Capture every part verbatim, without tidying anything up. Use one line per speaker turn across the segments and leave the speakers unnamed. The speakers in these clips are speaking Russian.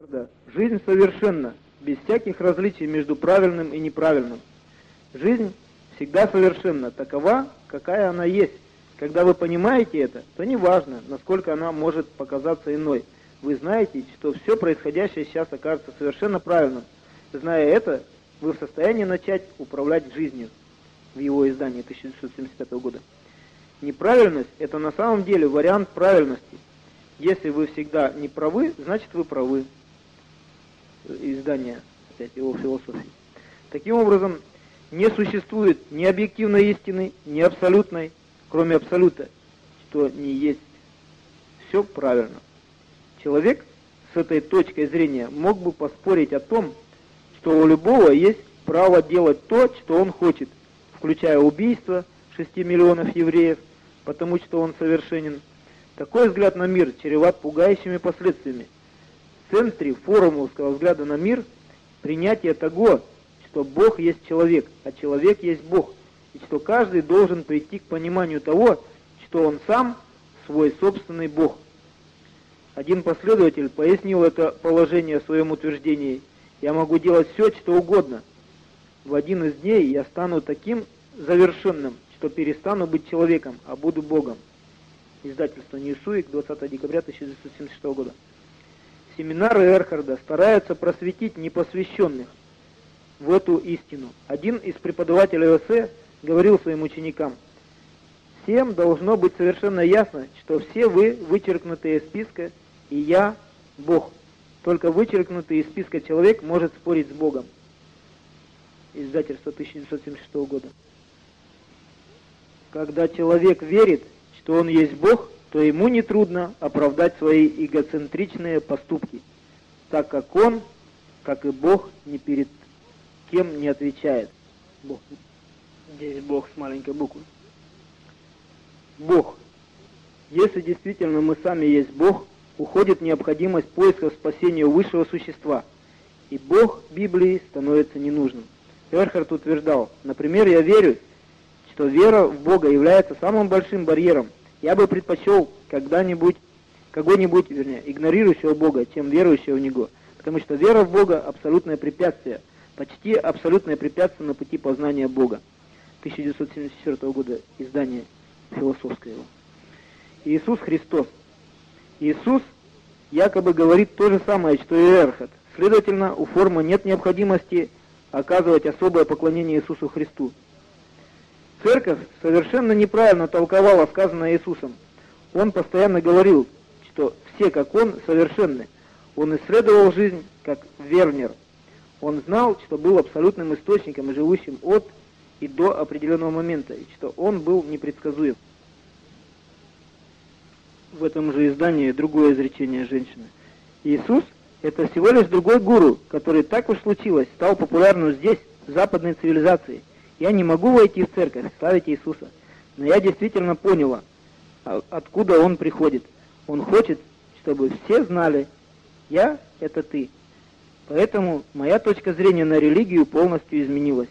Да. Жизнь совершенна, без всяких различий между правильным и неправильным. Жизнь всегда совершенна, такова, какая она есть. Когда вы понимаете это, то не важно, насколько она может показаться иной. Вы знаете, что все происходящее сейчас окажется совершенно правильным. Зная это, вы в состоянии начать управлять жизнью. В его издании тысяча девятьсот семьдесят пятого года. Неправильность – это на самом деле вариант правильности. Если вы всегда не правы, значит вы правы. Издание опять его философии. Таким образом, не существует ни объективной истины, ни абсолютной, кроме абсолюта, что не есть. Все правильно. Человек с этой точкой зрения мог бы поспорить о том, что у любого есть право делать то, что он хочет, включая убийство шести миллионов евреев, потому что он совершенен. Такой взгляд на мир чреват пугающими последствиями. В центре форумовского взгляда на мир принятие того, что Бог есть человек, а человек есть Бог, и что каждый должен прийти к пониманию того, что он сам свой собственный Бог. Один последователь пояснил это положение в своем утверждении: «Я могу делать все, что угодно. В один из дней я стану таким завершенным, что перестану быть человеком, а буду Богом». Издательство Ньюсуик, двадцатого декабря тысяча девятьсот семьдесят шестого года. Семинары Эрхарда стараются просветить непосвященных в эту истину. Один из преподавателей ОСЭ говорил своим ученикам: «Всем должно быть совершенно ясно, что все вы вычеркнутые из списка, и я Бог. Только вычеркнутый из списка человек может спорить с Богом». Издательство тысяча девятьсот семьдесят шестого года. Когда человек верит, что он есть Бог, то ему нетрудно оправдать свои эгоцентричные поступки, так как он, как и Бог, ни перед кем не отвечает. Бог. Здесь Бог с маленькой буквы. Бог. Если действительно мы сами есть Бог, уходит необходимость поиска спасения у высшего существа, и Бог Библии становится ненужным. Эрхард утверждал: например, я верю, что вера в Бога является самым большим барьером. Я бы предпочел когда-нибудь, кого-нибудь, вернее, игнорирующего Бога, чем верующего в Него, потому что вера в Бога – абсолютное препятствие, почти абсолютное препятствие на пути познания Бога. тысяча девятьсот семьдесят четвёртого года, издание философское его. Иисус Христос. Иисус якобы говорит то же самое, что и Эрхард. Следовательно, у формы нет необходимости оказывать особое поклонение Иисусу Христу. Церковь совершенно неправильно толковала сказанное Иисусом. Он постоянно говорил, что все, как Он, совершенны. Он исследовал жизнь, как Вернер. Он знал, что был абсолютным источником и живущим от и до определенного момента, и что Он был непредсказуем. В этом же издании другое изречение женщины. Иисус – это всего лишь другой гуру, который, так уж случилось, стал популярным здесь, в западной цивилизации. Я не могу войти в церковь, славить Иисуса, но я действительно поняла, откуда Он приходит. Он хочет, чтобы все знали: я – это ты. Поэтому моя точка зрения на религию полностью изменилась.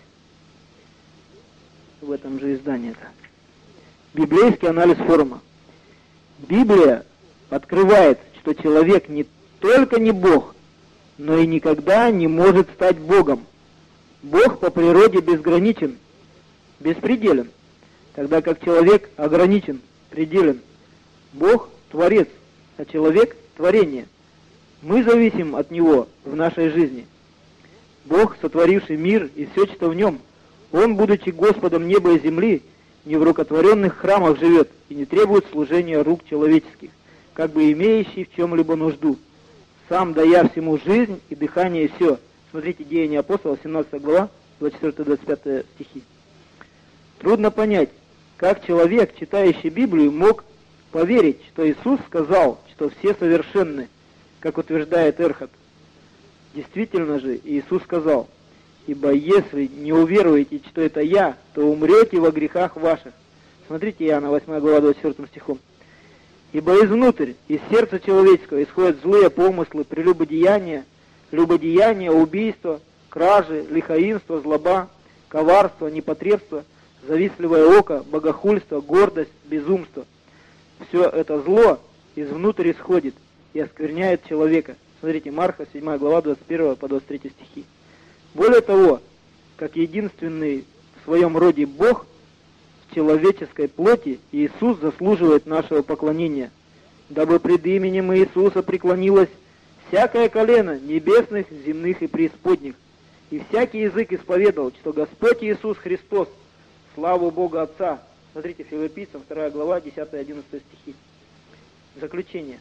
В этом же издании это. Библейский анализ форума. Библия открывает, что человек не только не Бог, но и никогда не может стать Богом. Бог по природе безграничен, беспределен, тогда как человек ограничен, пределен. Бог – творец, а человек – творение. Мы зависим от Него в нашей жизни. Бог, сотворивший мир и все, что в нем, Он, будучи Господом неба и земли, не в рукотворенных храмах живет и не требует служения рук человеческих, как бы имеющий в чем-либо нужду, сам дая всему жизнь и дыхание и все. Смотрите, Деяния апостолов, семнадцатая глава, двадцать четвёртый двадцать пятый стихи. Трудно понять, как человек, читающий Библию, мог поверить, что Иисус сказал, что все совершенны, как утверждает Эрхард. Действительно же, Иисус сказал: «Ибо если не уверуете, что это Я, то умрете во грехах ваших». Смотрите, Иоанна восьмая глава, двадцать четвёртым стихом. «Ибо изнутрь, из сердца человеческого исходят злые помыслы, прелюбодеяния, любодеяние, убийство, кражи, лихаимство, злоба, коварство, непотребство, завистливое око, богохульство, гордость, безумство. Все это зло извнутрь исходит и оскверняет человека». Смотрите, Марка, седьмая глава, двадцать первый по двадцать третий стихи. Более того, как единственный в своем роде Бог в человеческой плоти, Иисус заслуживает нашего поклонения, дабы пред именем Иисуса преклонилось всякое колено небесных, земных и преисподних, и всякий язык исповедовал, что Господь Иисус Христос, славу Бога Отца. Смотрите, Филиппийцам, вторая глава, десятый-одиннадцатый стихи. Заключение.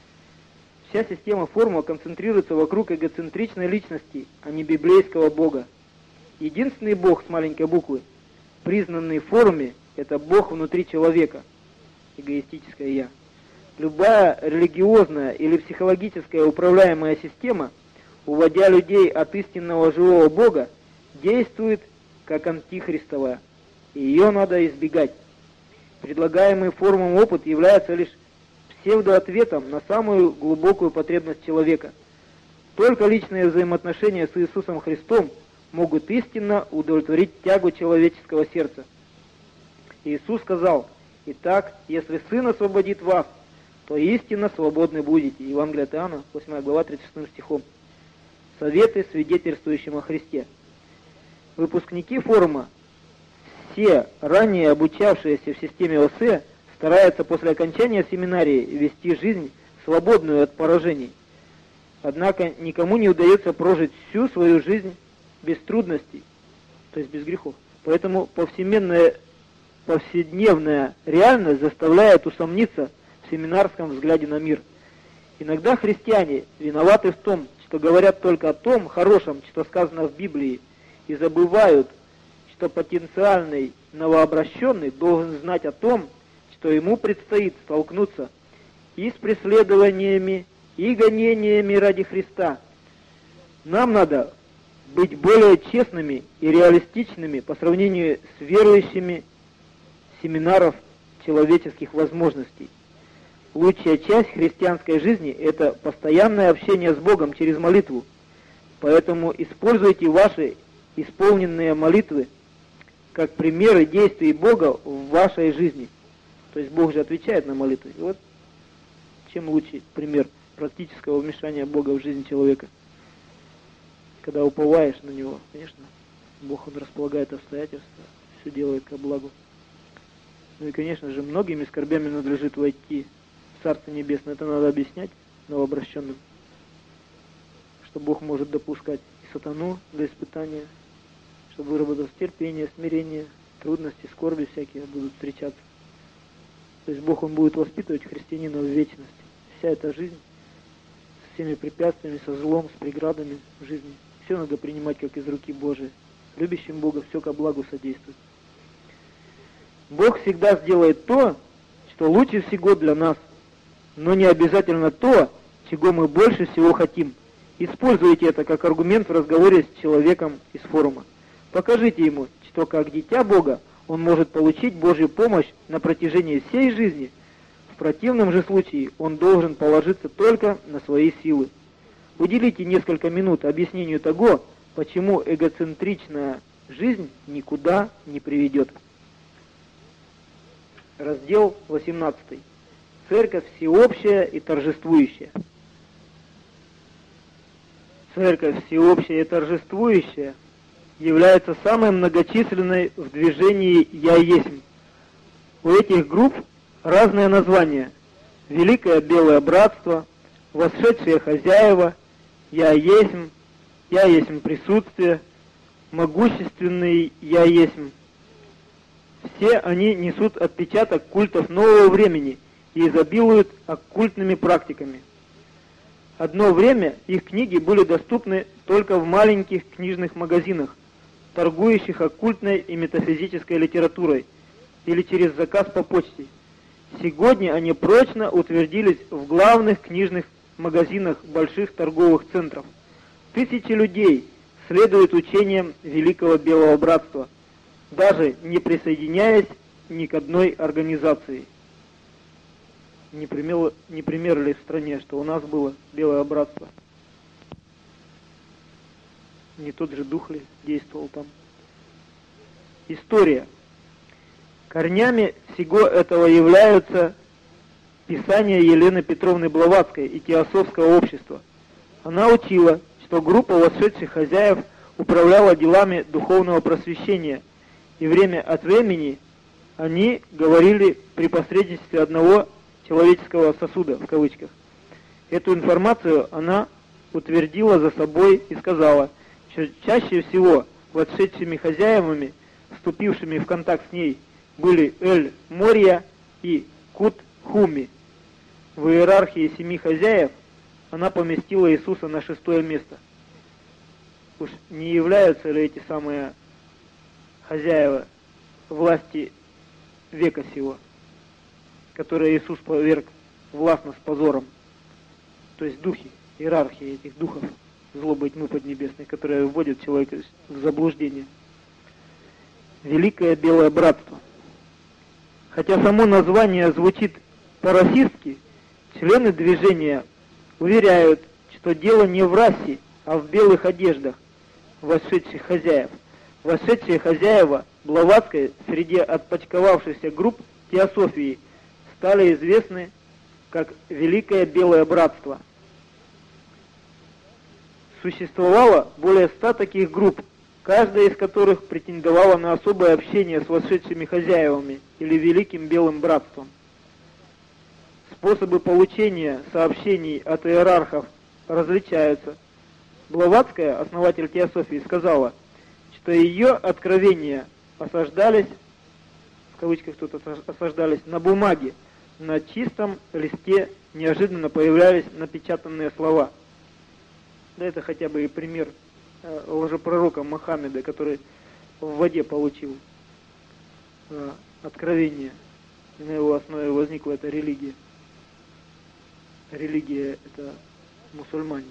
Вся система формул концентрируется вокруг эгоцентричной личности, а не библейского Бога. Единственный Бог с маленькой буквы, признанный в форме, это Бог внутри человека, эгоистическое «я». Любая религиозная или психологическая управляемая система, уводя людей от истинного живого Бога, действует как антихристовая, и ее надо избегать. Предлагаемый формам опыт является лишь псевдоответом на самую глубокую потребность человека. Только личные взаимоотношения с Иисусом Христом могут истинно удовлетворить тягу человеческого сердца. Иисус сказал: «Итак, если Сын освободит вас, то истинно свободны будете». Евангелие от Иоанна, восьмая глава, тридцать шестым стихом. Советы свидетельствующим о Христе. Выпускники форума, все ранее обучавшиеся в системе ОСЭ, стараются после окончания семинарии вести жизнь, свободную от поражений. Однако никому не удается прожить всю свою жизнь без трудностей, то есть без грехов. Поэтому повседневная, повседневная реальность заставляет усомниться в семинарском взгляде на мир. Иногда христиане виноваты в том, что говорят только о том хорошем, что сказано в Библии, и забывают, что потенциальный новообращенный должен знать о том, что ему предстоит столкнуться и с преследованиями, и гонениями ради Христа. Нам надо быть более честными и реалистичными по сравнению с верующими семинаров человеческих возможностей. Лучшая часть христианской жизни – это постоянное общение с Богом через молитву. Поэтому используйте ваши исполненные молитвы как примеры действий Бога в вашей жизни. То есть Бог же отвечает на молитвы. И вот чем лучший пример практического вмешания Бога в жизнь человека. Когда уповаешь на Него, конечно, Бог, Он располагает обстоятельства, все делает ко благу. Ну и, конечно же, многими скорбями надлежит войти в Царство Небесное. Это надо объяснять новообращенным, что Бог может допускать и сатану для испытания, чтобы выработалось терпение, смирение, трудности, скорби всякие будут встречаться. То есть Бог, Он будет воспитывать христианина в вечности. Вся эта жизнь с всеми препятствиями, со злом, с преградами в жизни, все надо принимать как из руки Божией. Любящим Бога все ко благу содействует. Бог всегда сделает то, что лучше всего для нас, но не обязательно то, чего мы больше всего хотим. Используйте это как аргумент в разговоре с человеком из форума. Покажите ему, что как дитя Бога он может получить Божью помощь на протяжении всей жизни. В противном же случае он должен положиться только на свои силы. Уделите несколько минут объяснению того, почему эгоцентричная жизнь никуда не приведет. Раздел восемнадцатый. Церковь всеобщая и торжествующая. Церковь всеобщая и торжествующая является самой многочисленной в движении «Я есмь». У этих групп разные названия: Великое Белое Братство, Восшедшие Хозяева, «Я есмь», «Я есмь присутствие», Могущественный «Я есмь». Все они несут отпечаток культов нового времени и изобилуют оккультными практиками. Одно время их книги были доступны только в маленьких книжных магазинах, торгующих оккультной и метафизической литературой, или через заказ по почте. Сегодня они прочно утвердились в главных книжных магазинах больших торговых центров. Тысячи людей следуют учениям Великого Белого Братства, даже не присоединяясь ни к одной организации. Не пример, не пример ли в стране, что у нас было Белое Братство? Не тот же дух ли действовал там? История. Корнями всего этого являются писания Елены Петровны Блаватской и Теософского общества. Она учила, что группа восшедших хозяев управляла делами духовного просвещения, и время от времени они говорили при посредничестве одного человеческого сосуда, в кавычках. Эту информацию она утвердила за собой и сказала, что чаще всего восшедшими хозяевами, вступившими в контакт с ней, были Эль-Морья и Кут-Хуми. В иерархии семи хозяев она поместила Иисуса на шестое место. Уж не являются ли эти самые хозяева власти века сего, которые Иисус поверг властно с позором, то есть духи, иерархии этих духов, злобы и тьмы поднебесной, которые вводят человека в заблуждение. Великое Белое Братство. Хотя само название звучит по-расистски, члены движения уверяют, что дело не в расе, а в белых одеждах восшедших хозяев. Восшедшие хозяева Блаватской среди отпочковавшихся групп теософии стали известны как Великое Белое Братство. Существовало более ста таких групп, каждая из которых претендовала на особое общение с восшедшими хозяевами или Великим Белым Братством. Способы получения сообщений от иерархов различаются. Блаватская, основатель теософии, сказала, что ее откровения осаждались, в кавычках тут осаждались, на бумаге, на чистом листе неожиданно появлялись напечатанные слова. Да это хотя бы и пример э, лжепророка Мухаммеда, который в воде получил э, откровение, и на его основе возникла эта религия. Религия — это мусульмане.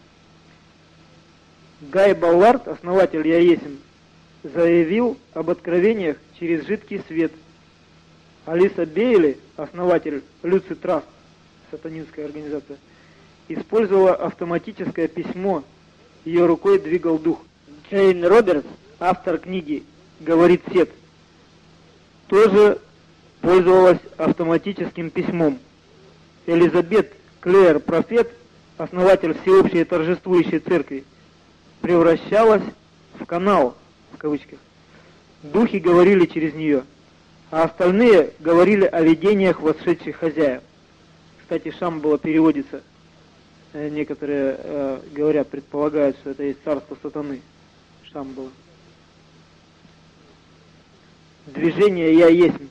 Гай Баллард, основатель Я Есмь, заявил об откровениях через жидкий свет. Алиса Бейли, основатель Люци Траст, сатанинская организация, использовала автоматическое письмо, ее рукой двигал дух. Джейн Робертс, автор книги «Говорит Сет», тоже пользовалась автоматическим письмом. Элизабет Клэр Профет, основатель всеобщей торжествующей церкви, превращалась в канал, в кавычках. Духи говорили через нее, а остальные говорили о видениях восшедших хозяев. Кстати, Шамбала переводится, некоторые э, говорят, предполагают, что это есть царство сатаны. Шамбала. Движение Я Есмь.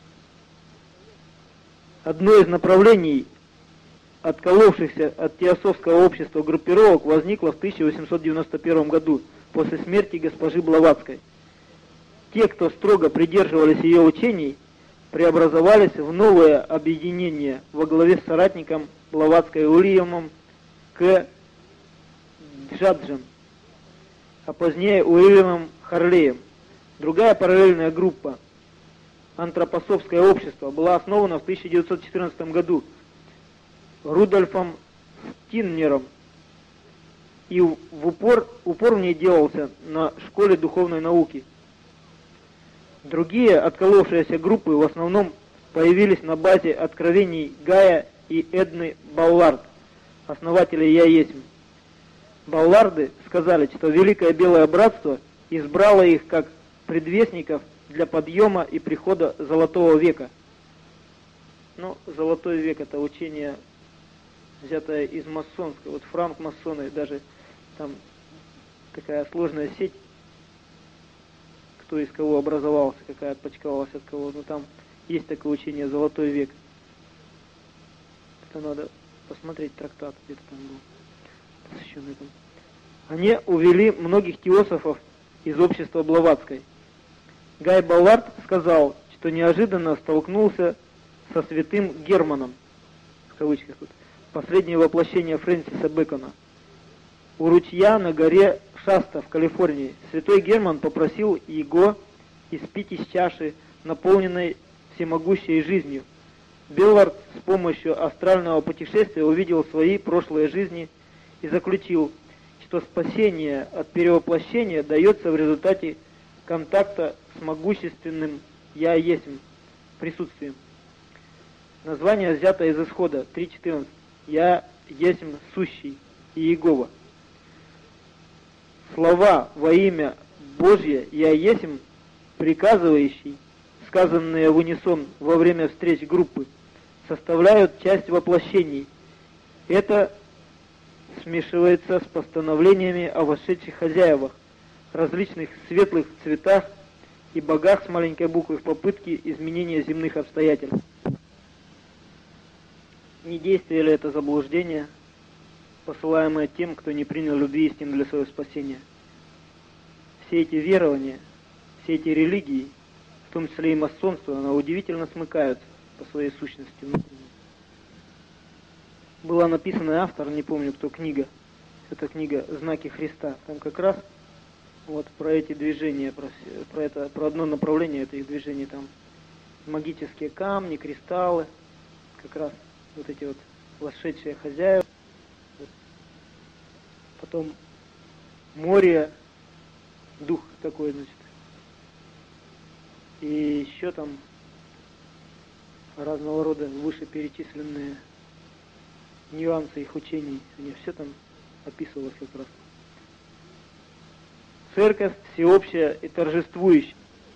Одно из направлений отколовшихся от теософского общества группировок возникло в тысяча восемьсот девяносто первом году, после смерти госпожи Блаватской. Те, кто строго придерживались ее учений, преобразовались в новое объединение во главе с соратником Блаватской Уильямом К. Джаджем, а позднее Уильямом Харлеем. Другая параллельная группа, антропософское общество, была основана в тысяча девятьсот четырнадцатом году Рудольфом Стиннером, и в упор, упор в ней делался на школе духовной науки. Другие отколовшиеся группы в основном появились на базе откровений Гая и Эдны Баллард, основателей Я Есмь. Балларды сказали, что Великое Белое Братство избрало их как предвестников для подъема и прихода Золотого века. Ну, Золотой век — это учение, взятое из масонского. Вот франк-масоны, даже там такая сложная сеть, кто из кого образовался, какая отпочковалась от кого. Но там есть такое учение «Золотой век». Это надо посмотреть трактат, где-то там был посвященный этому. Они увели многих теософов из общества Блаватской. Гай Баллард сказал, что неожиданно столкнулся со святым Германом, в кавычках тут, последнее воплощение Фрэнсиса Бэкона, у ручья на горе Шаста в Калифорнии. Святой Герман попросил его испить из чаши, наполненной всемогущей жизнью. Беллард с помощью астрального путешествия увидел свои прошлые жизни и заключил, что спасение от перевоплощения дается в результате контакта с могущественным Я Есмь присутствием. Название взято из Исхода три четырнадцать. Я Есмь сущий. Иегова. Слова во имя Божье «Я есмь», приказывающий, сказанные в унисон во время встреч группы, составляют часть воплощений. Это смешивается с постановлениями о вошедших хозяевах, различных светлых цветах и богах с маленькой буквы в попытке изменения земных обстоятельств. Не действие ли это заблуждение, посылаемое тем, кто не принял любви истины для своего спасения? Все эти верования, все эти религии, в том числе и масонство, оно удивительно смыкаются по своей сущности внутренней. Была написана автор, не помню кто, книга. Это книга «Знаки Христа». Там как раз вот про эти движения, про, про, это, про одно направление этих движений. Там магические камни, кристаллы, как раз вот эти вот вошедшие хозяева. Потом море, дух такой, значит. И еще там разного рода вышеперечисленные нюансы их учений. Они все там описывалось как раз. Церковь всеобщая и торжествующая.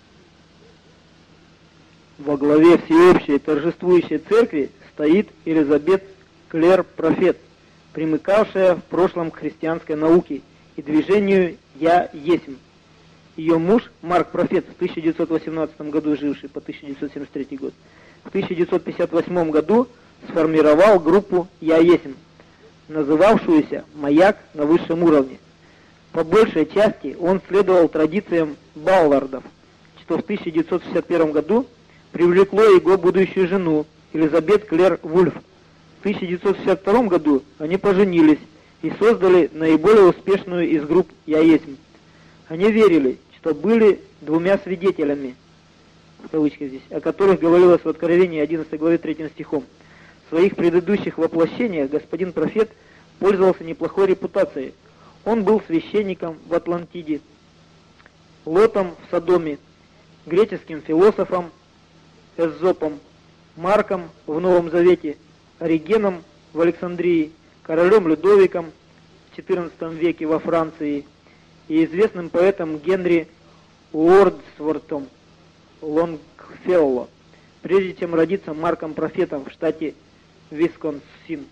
Во главе всеобщей и торжествующей церкви стоит Елизабет Клер-Профет, примыкавшая в прошлом к христианской науке и движению «Я есмь». Ее муж, Марк Профет, в тысяча девятьсот восемнадцатом году живший по тысяча девятьсот семьдесят третий год, в тысяча девятьсот пятьдесят восьмом году сформировал группу «Я есмь», называвшуюся «Маяк на высшем уровне». По большей части он следовал традициям Баллардов, что в тысяча девятьсот шестьдесят первом году привлекло его будущую жену Елизабет Клер Вульф. В тысяча девятьсот шестьдесят втором году они поженились и создали наиболее успешную из групп «Я есмь». Они верили, что были двумя свидетелями, в кавычках здесь, о которых говорилось в Откровении одиннадцатой главе третьим стихом. В своих предыдущих воплощениях господин Профет пользовался неплохой репутацией. Он был священником в Атлантиде, Лотом в Содоме, греческим философом Эзопом, Марком в Новом Завете, Оригеном в Александрии, королем Людовиком в четырнадцатом веке во Франции и известным поэтом Генри Уордсвортом Лонгфелло, прежде чем родиться Марком Профетом в штате Висконсин.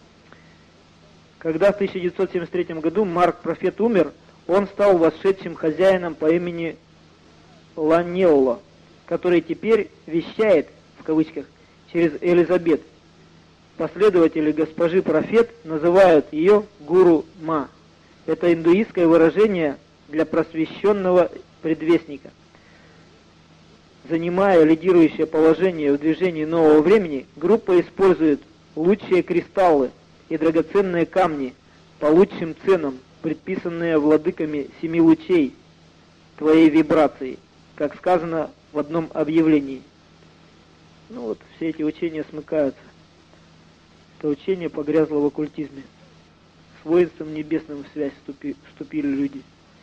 Когда в тысяча девятьсот семьдесят третьем году Марк Профет умер, он стал восшедшим хозяином по имени Ланелло, который теперь вещает, в кавычках, через Элизабет. Последователи госпожи Профет называют ее Гуру Ма. Это индуистское выражение для просвещенного предвестника. Занимая лидирующее положение в движении нового времени, группа использует лучшие кристаллы и драгоценные камни по лучшим ценам, предписанные владыками семи лучей твоей вибрации, как сказано в одном объявлении. Ну вот, все эти учения смыкаются. Это учение погрязло в оккультизме. С воинством небесным в связь вступи, вступили люди.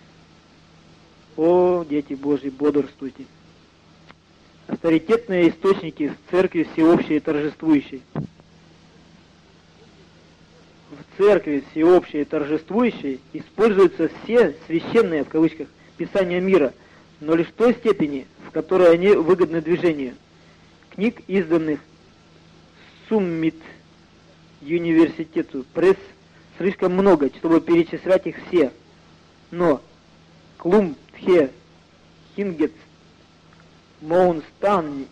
О, дети Божьи, бодрствуйте. Авторитетные источники в церкви всеобщей и торжествующей. В церкви всеобщей и торжествующей используются все священные, в кавычках, писания мира, но лишь в той степени, в которой они выгодны движению. Книг, изданных Суммит Университету Пресс, слишком много, чтобы перечислять их все. Но Клум Тхе Хингет Моунстайн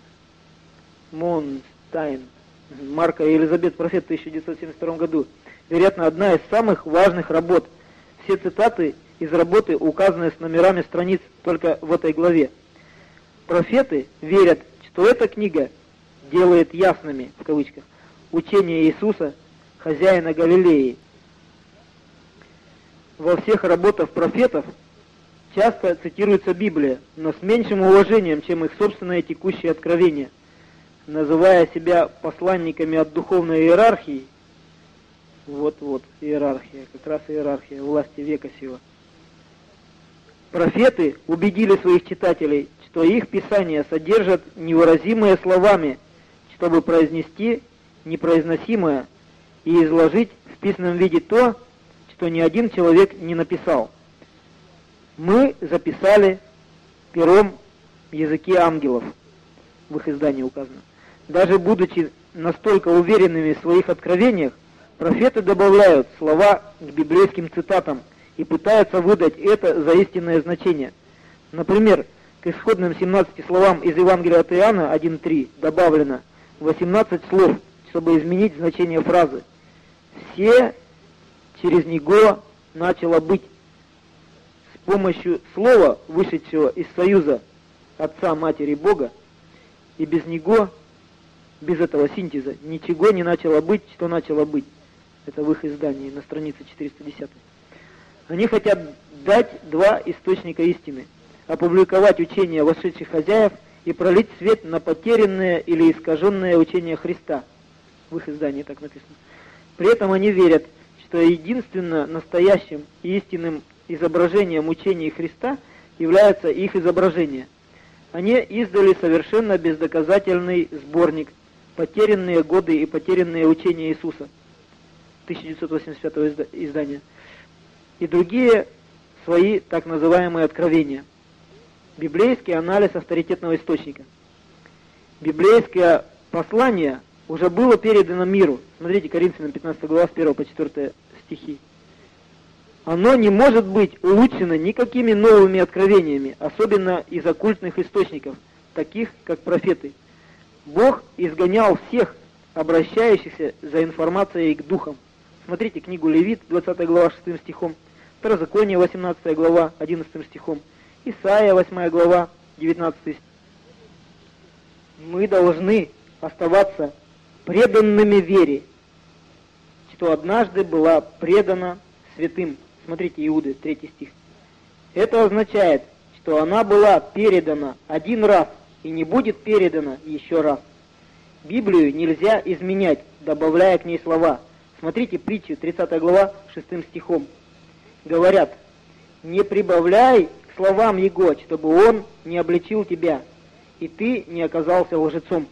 Моунстайн Марка и Елизабет Профет в тысяча девятьсот семьдесят втором году, вероятно, одна из самых важных работ. Все цитаты из работы указаны с номерами страниц только в этой главе. Профеты верят, что эта книга делает ясными, в кавычках, учение Иисуса, хозяина Галилеи. Во всех работах профетов часто цитируется Библия, но с меньшим уважением, чем их собственное текущее откровение. Называя себя посланниками от духовной иерархии, вот-вот, иерархия, как раз иерархия власти века сего, профеты убедили своих читателей, что их писания содержат невыразимые словами, чтобы произнести непроизносимое и изложить в писанном виде то, что ни один человек не написал. Мы записали пером языки ангелов, в их издании указано. Даже будучи настолько уверенными в своих откровениях, профеты добавляют слова к библейским цитатам и пытаются выдать это за истинное значение. Например, к исходным семнадцати словам из Евангелия от Иоанна один три добавлено восемнадцать слов, чтобы изменить значение фразы. «Все через него начало быть». С помощью слова, вышедшего из союза Отца, Матери и Бога, и без него, без этого синтеза, ничего не начало быть, что начало быть. Это в их издании на странице четыреста десятой. Они хотят дать два источника истины, опубликовать учение вошедших хозяев и пролить свет на потерянное или искаженное учение Христа. В их издании так написано. При этом они верят, что единственно настоящим и истинным изображением учения Христа является их изображение. Они издали совершенно бездоказательный сборник «Потерянные годы и потерянные учения Иисуса» тысяча девятьсот восемьдесят пятого издания и другие свои так называемые откровения. Библейский анализ авторитетного источника. Библейское послание уже было передано миру. Смотрите, Коринфянам пятнадцатая глава, с первого по четвёртый стихи. Оно не может быть улучшено никакими новыми откровениями, особенно из оккультных источников, таких как профеты. Бог изгонял всех, обращающихся за информацией к духам. Смотрите книгу Левит, двадцатая глава, шестым стихом, Второзаконие, восемнадцатая глава, одиннадцатым стихом, Исайя, восьмая глава, девятнадцатый стих. Мы должны оставаться преданными вере, что однажды была предана святым. Смотрите, Иуды, третий стих. Это означает, что она была передана один раз и не будет передана еще раз. Библию нельзя изменять, добавляя к ней слова. Смотрите притчу, тридцатая глава, шестым стихом. Говорят: не прибавляй к словам его, чтобы он не обличил тебя, и ты не оказался лжецом.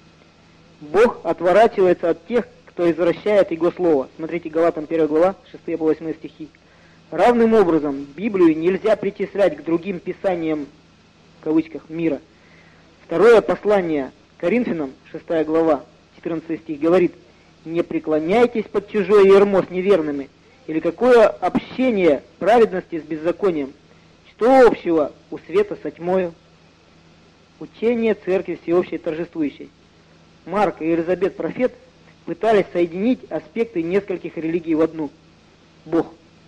Бог отворачивается от тех, кто извращает его слово. Смотрите, Галатам первая глава, шестые по восьмые стихи. Равным образом, Библию нельзя причислять к другим писаниям, в кавычках, мира. Второе послание Коринфянам, шестая глава, четырнадцатый стих, говорит: не преклоняйтесь под чужое ярмо с неверными, или какое общение праведности с беззаконием, что общего у света со тьмою. Учение церкви всеобщей торжествующей. Марк и Елизабет Профет пытались соединить аспекты нескольких религий в одну. Бог.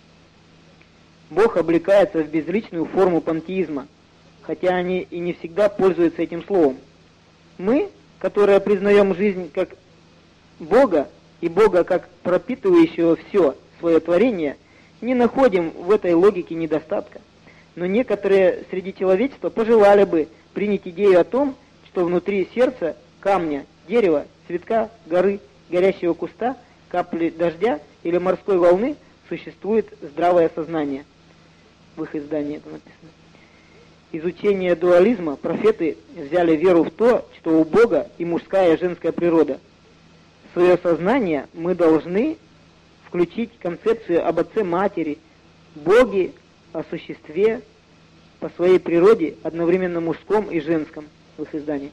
Бог облекается в безличную форму пантеизма, хотя они и не всегда пользуются этим словом. Мы, которые признаем жизнь как Бога и Бога как пропитывающего все свое творение, не находим в этой логике недостатка. Но некоторые среди человечества пожелали бы принять идею о том, что внутри сердца, камня, дерева, цветка, горы, горящего куста, капли дождя или морской волны существует здравое сознание. В их издании это написано. Изучение дуализма профеты взяли веру в то, что у Бога и мужская и женская природа. В свое сознание мы должны включить концепцию об отце-матери, Боге, о существе по своей природе, одновременно мужском и женском, в их издании.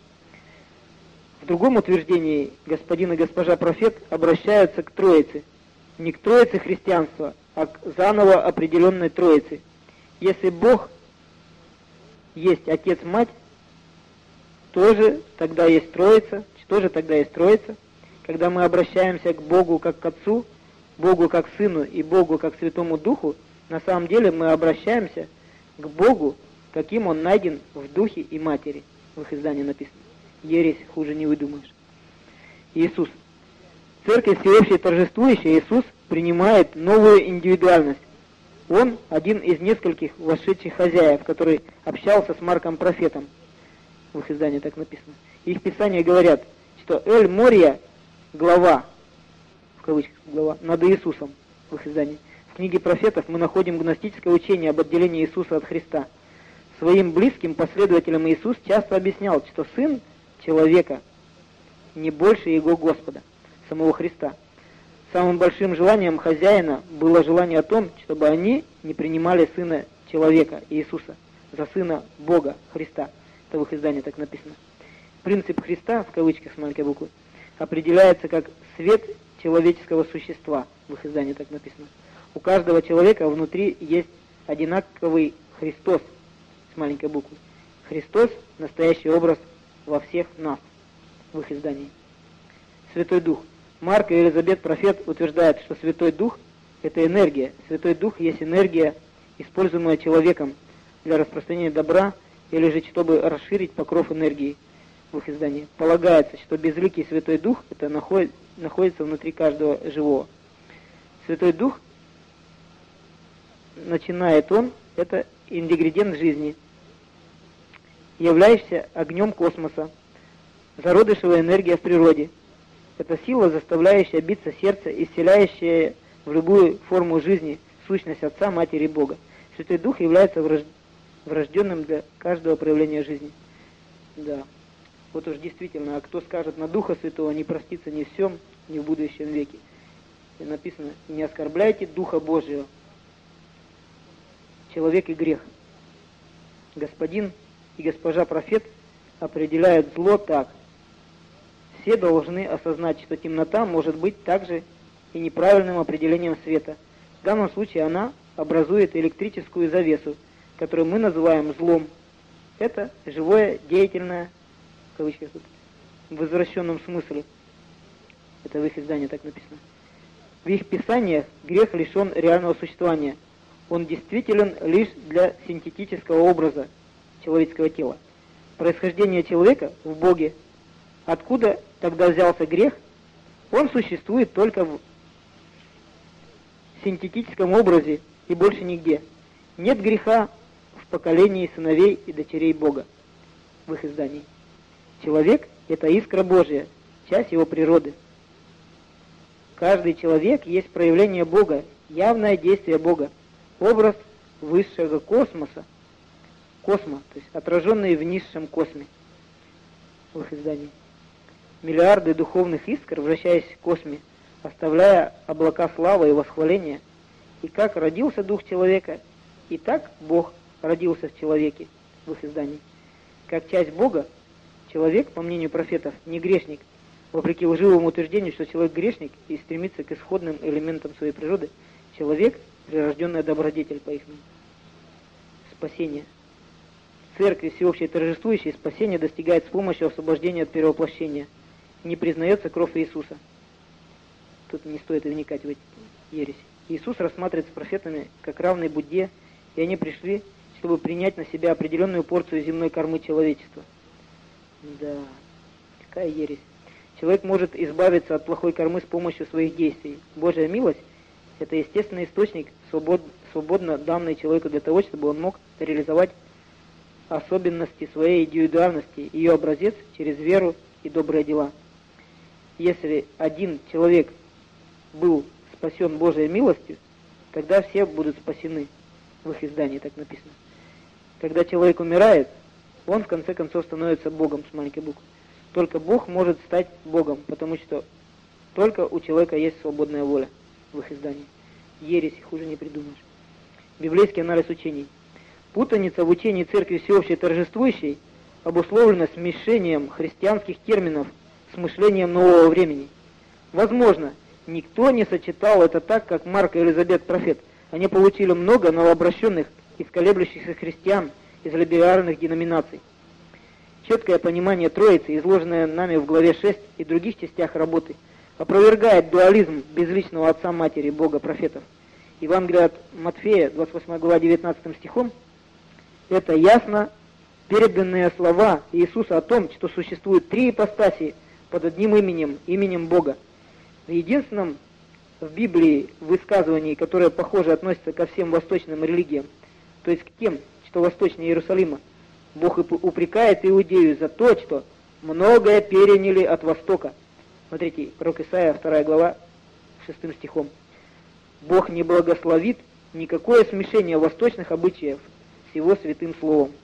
В другом утверждении господин и госпожа Профет обращаются к Троице, не к Троице христианства, а к заново определенной Троице. Если Бог есть Отец-Мать, тоже тогда есть Троица, тоже тогда есть Троица. Когда мы обращаемся к Богу как к Отцу, Богу как Сыну и Богу как Святому Духу, на самом деле мы обращаемся к Богу, каким Он найден в Духе и Матери. В их издании написано. Ересь хуже не выдумаешь. Иисус. Церковь всеобщей торжествующая, Иисус принимает новую индивидуальность. Он один из нескольких вошедших хозяев, который общался с Марком Профетом. В их издании так написано. Их писания говорят, что Эль Мория, глава, в кавычках глава, над Иисусом, в их издании. В книге Профетов мы находим гностическое учение об отделении Иисуса от Христа. Своим близким последователям Иисус часто объяснял, что Сын человека не больше Его Господа, самого Христа. Самым большим желанием хозяина было желание о том, чтобы они не принимали Сына Человека, Иисуса, за Сына Бога, Христа. Это в их издании так написано. Принцип Христа, в кавычках с маленькой буквы, определяется как свет человеческого существа. В их издании так написано. У каждого человека внутри есть одинаковый Христос с маленькой буквы. Христос – настоящий образ во всех нас. В их издании. Святой Дух. Марк и Елизабет Профет утверждают, что Святой Дух – это энергия. Святой Дух есть энергия, используемая человеком для распространения добра или же чтобы расширить покров энергии. В их издании. Полагается, что безликий Святой Дух это наход, находится внутри каждого живого. Святой Дух, начинает он, это ингредиент жизни, являющийся огнем космоса, зародышевая энергия в природе. Это сила, заставляющая биться сердце и вселяющая в любую форму жизни сущность Отца, Матери и Бога. Святой Дух является врожденным для каждого проявления жизни. Да. Вот уж действительно, а кто скажет на Духа Святого, не простится ни в всем, ни в будущем веке. И написано, не оскорбляйте Духа Божьего. Человек и грех. Господин и госпожа Профет определяют зло так. Все должны осознать, что темнота может быть также и неправильным определением света. В данном случае она образует электрическую завесу, которую мы называем злом. Это живое, деятельное, в кавычках тут, в возвращенном смысле. Это в их издании так написано. В их писаниях грех лишен реального существования. Он действителен лишь для синтетического образа человеческого тела. Происхождение человека в Боге. Откуда тогда взялся грех? Он существует только в синтетическом образе и больше нигде. Нет греха в поколении сыновей и дочерей Бога. В их издании. Человек – это искра Божья, часть его природы. Каждый человек есть проявление Бога, явное действие Бога, образ высшего космоса, космо, то есть отраженный в низшем косме. В их издании. Миллиарды духовных искр, вращаясь в косме, оставляя облака славы и восхваления. И как родился дух человека, и так Бог родился в человеке. В их издании. Как часть Бога, человек, по мнению профетов, не грешник, вопреки лживому утверждению, что человек грешник и стремится к исходным элементам своей природы, человек – прирожденная добродетель по их мнению. Спасение. Церкви всеобщей торжествующей спасение достигает с помощью освобождения от перевоплощения. Не признается кровь Иисуса. Тут не стоит вникать в эти ереси. Иисус рассматривается профетами как равный Будде, и они пришли, чтобы принять на себя определенную порцию земной кормы человечества. Да, какая ересь. Человек может избавиться от плохой кормы с помощью своих действий. Божья милость – это естественный источник, свобод, свободно данный человеку для того, чтобы он мог реализовать особенности своей индивидуальности, ее образец через веру и добрые дела. Если один человек был спасен Божьей милостью, тогда все будут спасены. В их издании так написано. Когда человек умирает, он в конце концов становится Богом с маленькой буквы. Только Бог может стать Богом, потому что только у человека есть свободная воля. В их издании. Ересь, хуже не придумаешь. Библейский анализ учений. Путаница в учении Церкви всеобщей торжествующей обусловлена смешением христианских терминов с мышлением нового времени. Возможно, никто не сочетал это так, как Марк и Елизабет Профет. Они получили много новообращенных и колеблющихся христиан из либеральных деноминаций. Четкое понимание Троицы, изложенное нами в главе шесть и других частях работы, опровергает дуализм безличного Отца, Матери, Бога, профетов. Евангелие от Матфея, двадцать восьмая глава, девятнадцатым стихом, это ясно переданные слова Иисуса о том, что существует три ипостаси под одним именем, именем Бога. В единственном в Библии высказывании, которое, похоже, относится ко всем восточным религиям, то есть к тем, что восточнее Иерусалима, Бог упрекает Иудею за то, что многое переняли от Востока. Смотрите, пророк Исаия, вторая глава, шестым стихом. Бог не благословит никакое смешение восточных обычаев с Его святым словом.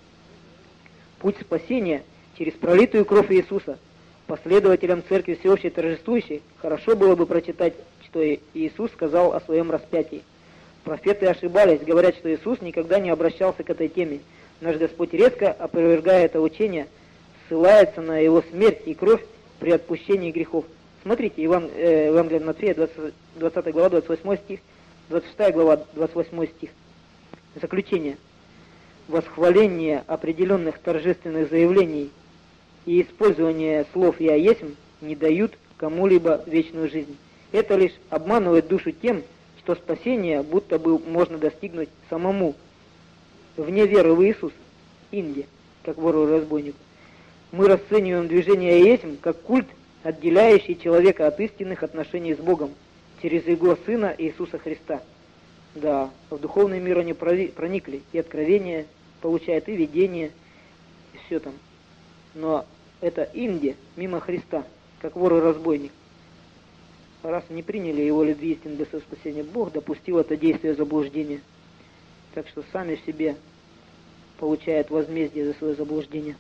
Путь спасения через пролитую кровь Иисуса. Последователям Церкви всеобщей торжествующей хорошо было бы прочитать что Иисус сказал о своем распятии. Профеты ошибались, говорят, что Иисус никогда не обращался к этой теме. Наш Господь резко, опровергая это учение, ссылается на его смерть и кровь при отпущении грехов. Смотрите, Еван, э, Евангелие от Матфея, двадцатая глава, двадцать восьмой стих, двадцать шестая глава, двадцать восьмой стих. Заключение. Восхваление определенных торжественных заявлений и использование слов «Я есмь» не дают кому-либо вечную жизнь. Это лишь обманывает душу тем, что спасение будто бы можно достигнуть самому, вне веры в Иисуса, инде, как вору и разбойнику. Мы расцениваем движение «Я есмь» как культ, отделяющий человека от истинных отношений с Богом через Его Сына Иисуса Христа. Да, в духовный мир они проникли, и откровение получают, и видение, и все там. Но это инде, мимо Христа, как вор и разбойник. Раз не приняли Его любви истины для своего спасения, Бог допустил это действие заблуждения. Так что сами в себе получают возмездие за свое заблуждение.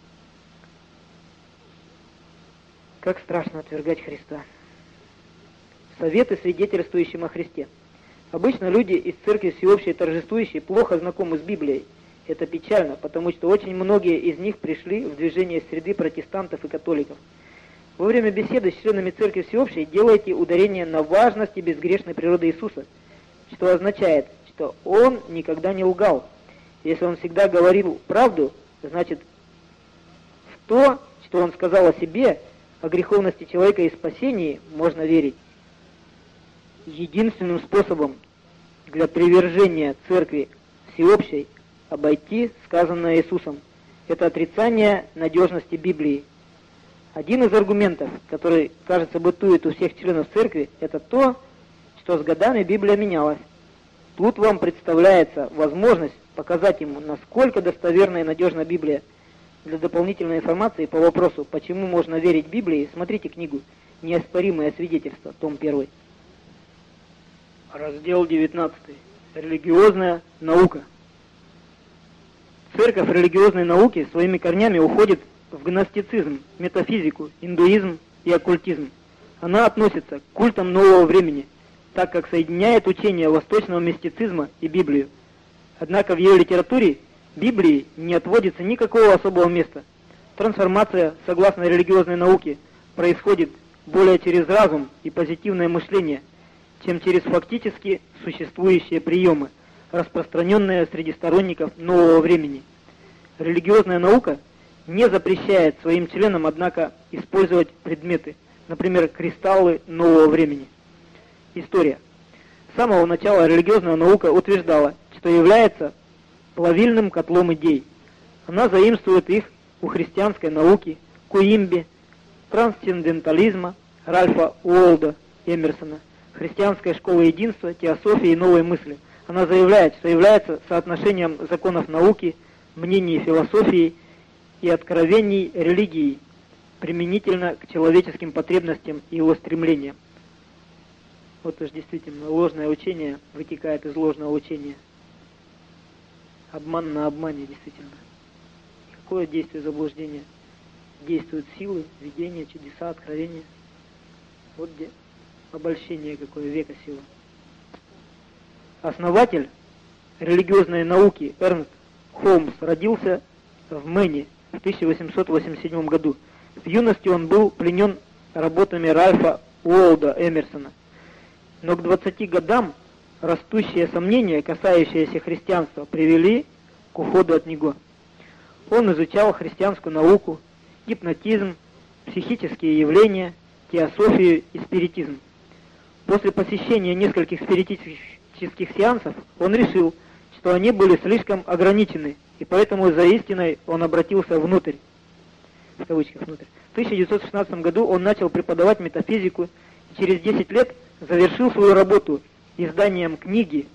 Как страшно отвергать Христа. Советы свидетельствующим о Христе. Обычно люди из церкви всеобщей торжествующей плохо знакомы с Библией. Это печально, потому что очень многие из них пришли в движение среды протестантов и католиков. Во время беседы с членами церкви всеобщей делайте ударение на важности безгрешной природы Иисуса, что означает, что Он никогда не лгал. Если Он всегда говорил правду, значит, в то, что Он сказал о себе, о греховности человека и спасении, можно верить. Единственным способом для привержения церкви всеобщей обойти сказанное Иисусом – это отрицание надежности Библии. Один из аргументов, который, кажется, бытует у всех членов церкви, это то, что с годами Библия менялась. Тут вам представляется возможность показать ему, насколько достоверна и надежна Библия. Для дополнительной информации по вопросу, почему можно верить Библии, смотрите книгу «Неоспоримое свидетельство», том первый. Раздел девятнадцатый. Религиозная наука. Церковь религиозной науки своими корнями уходит в гностицизм, метафизику, индуизм и оккультизм. Она относится к культам нового времени, так как соединяет учение восточного мистицизма и Библию. Однако в ее литературе Библии не отводится никакого особого места. Трансформация, согласно религиозной науке, происходит более через разум и позитивное мышление, чем через фактически существующие приемы, распространенные среди сторонников нового времени. Религиозная наука не запрещает своим членам, однако, использовать предметы, например, кристаллы нового времени. История. С самого начала религиозная наука утверждала, что является плавильным котлом идей. Она заимствует их у христианской науки, Куимби, трансцендентализма, Ральфа Уолда Эмерсона, христианской школы единства, теософии и новой мысли. Она заявляет, что является соотношением законов науки, мнений философии и откровений религии, применительно к человеческим потребностям и его стремлениям. Вот уж действительно, ложное учение вытекает из ложного учения. Обман на обмане, действительно. Какое действие заблуждения? Действуют силы, видения, чудеса, откровения. Вот где обольщение какое, века сила. Основатель религиозной науки Эрнст Холмс родился в Мэне в тысяча восемьсот восемьдесят седьмом году. В юности он был пленен работами Ральфа Уолда Эмерсона. Но к двадцати годам растущие сомнения, касающиеся христианства, привели к уходу от него. Он изучал христианскую науку, гипнотизм, психические явления, теософию и спиритизм. После посещения нескольких спиритических сеансов он решил, что они были слишком ограничены, и поэтому за истиной он обратился внутрь. В кавычках внутрь. В тысяча девятьсот шестнадцатом году он начал преподавать метафизику и через десять лет завершил свою работу изданием книги,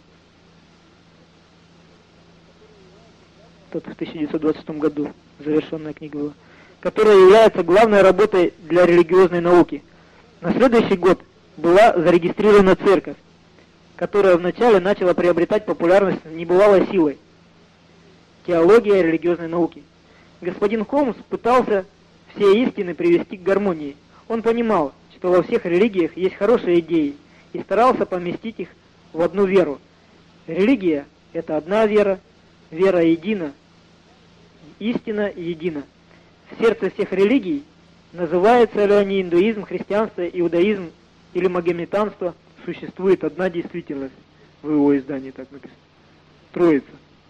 тут в тысяча девятьсот двадцать шестом году завершенная книга была, которая является главной работой для религиозной науки. На следующий год была зарегистрирована церковь, которая вначале начала приобретать популярность небывалой силой. Теология религиозной науки. Господин Холмс пытался все истины привести к гармонии. Он понимал, что во всех религиях есть хорошие идеи, и старался поместить их в одну веру. Религия – это одна вера, вера едина, истина едина. В сердце всех религий, называется ли они индуизм, христианство, иудаизм или магометанство, существует одна действительность. В его издании так написано. Троица.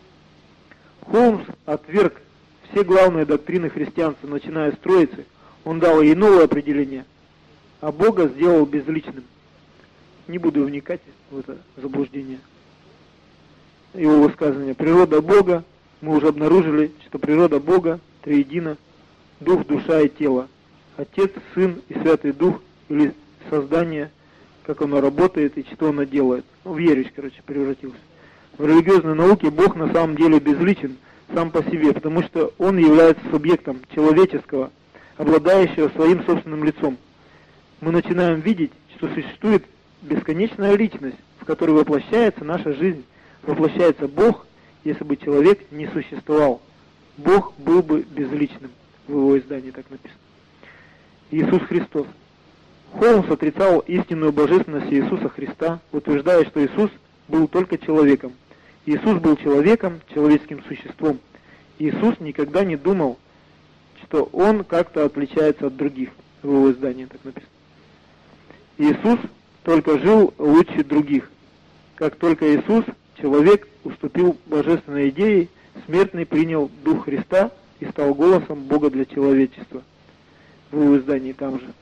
Холмс отверг все главные доктрины христианства, начиная с Троицы. Он дал ей новое определение, а Бога сделал безличным. Не буду вникать в это заблуждение. Его высказывание. Природа Бога, мы уже обнаружили, что природа Бога триедина, Дух, душа и тело. Отец, Сын и Святый Дух, или создание, как оно работает и что оно делает. Ну, в ересь, короче, превратился. В религиозной науке Бог на самом деле безличен сам по себе, потому что Он является субъектом человеческого, обладающего своим собственным лицом. Мы начинаем видеть, что существует бесконечная личность, в которой воплощается наша жизнь, воплощается Бог, если бы человек не существовал. Бог был бы безличным. В его издании так написано. Иисус Христос. Холмс отрицал истинную божественность Иисуса Христа, утверждая, что Иисус был только человеком. Иисус был человеком, человеческим существом. Иисус никогда не думал, что Он как-то отличается от других. В его издании так написано. Иисус только жил лучше других. Как только Иисус, человек, уступил божественной идее, смертный принял Дух Христа и стал голосом Бога для человечества. В его издании там же.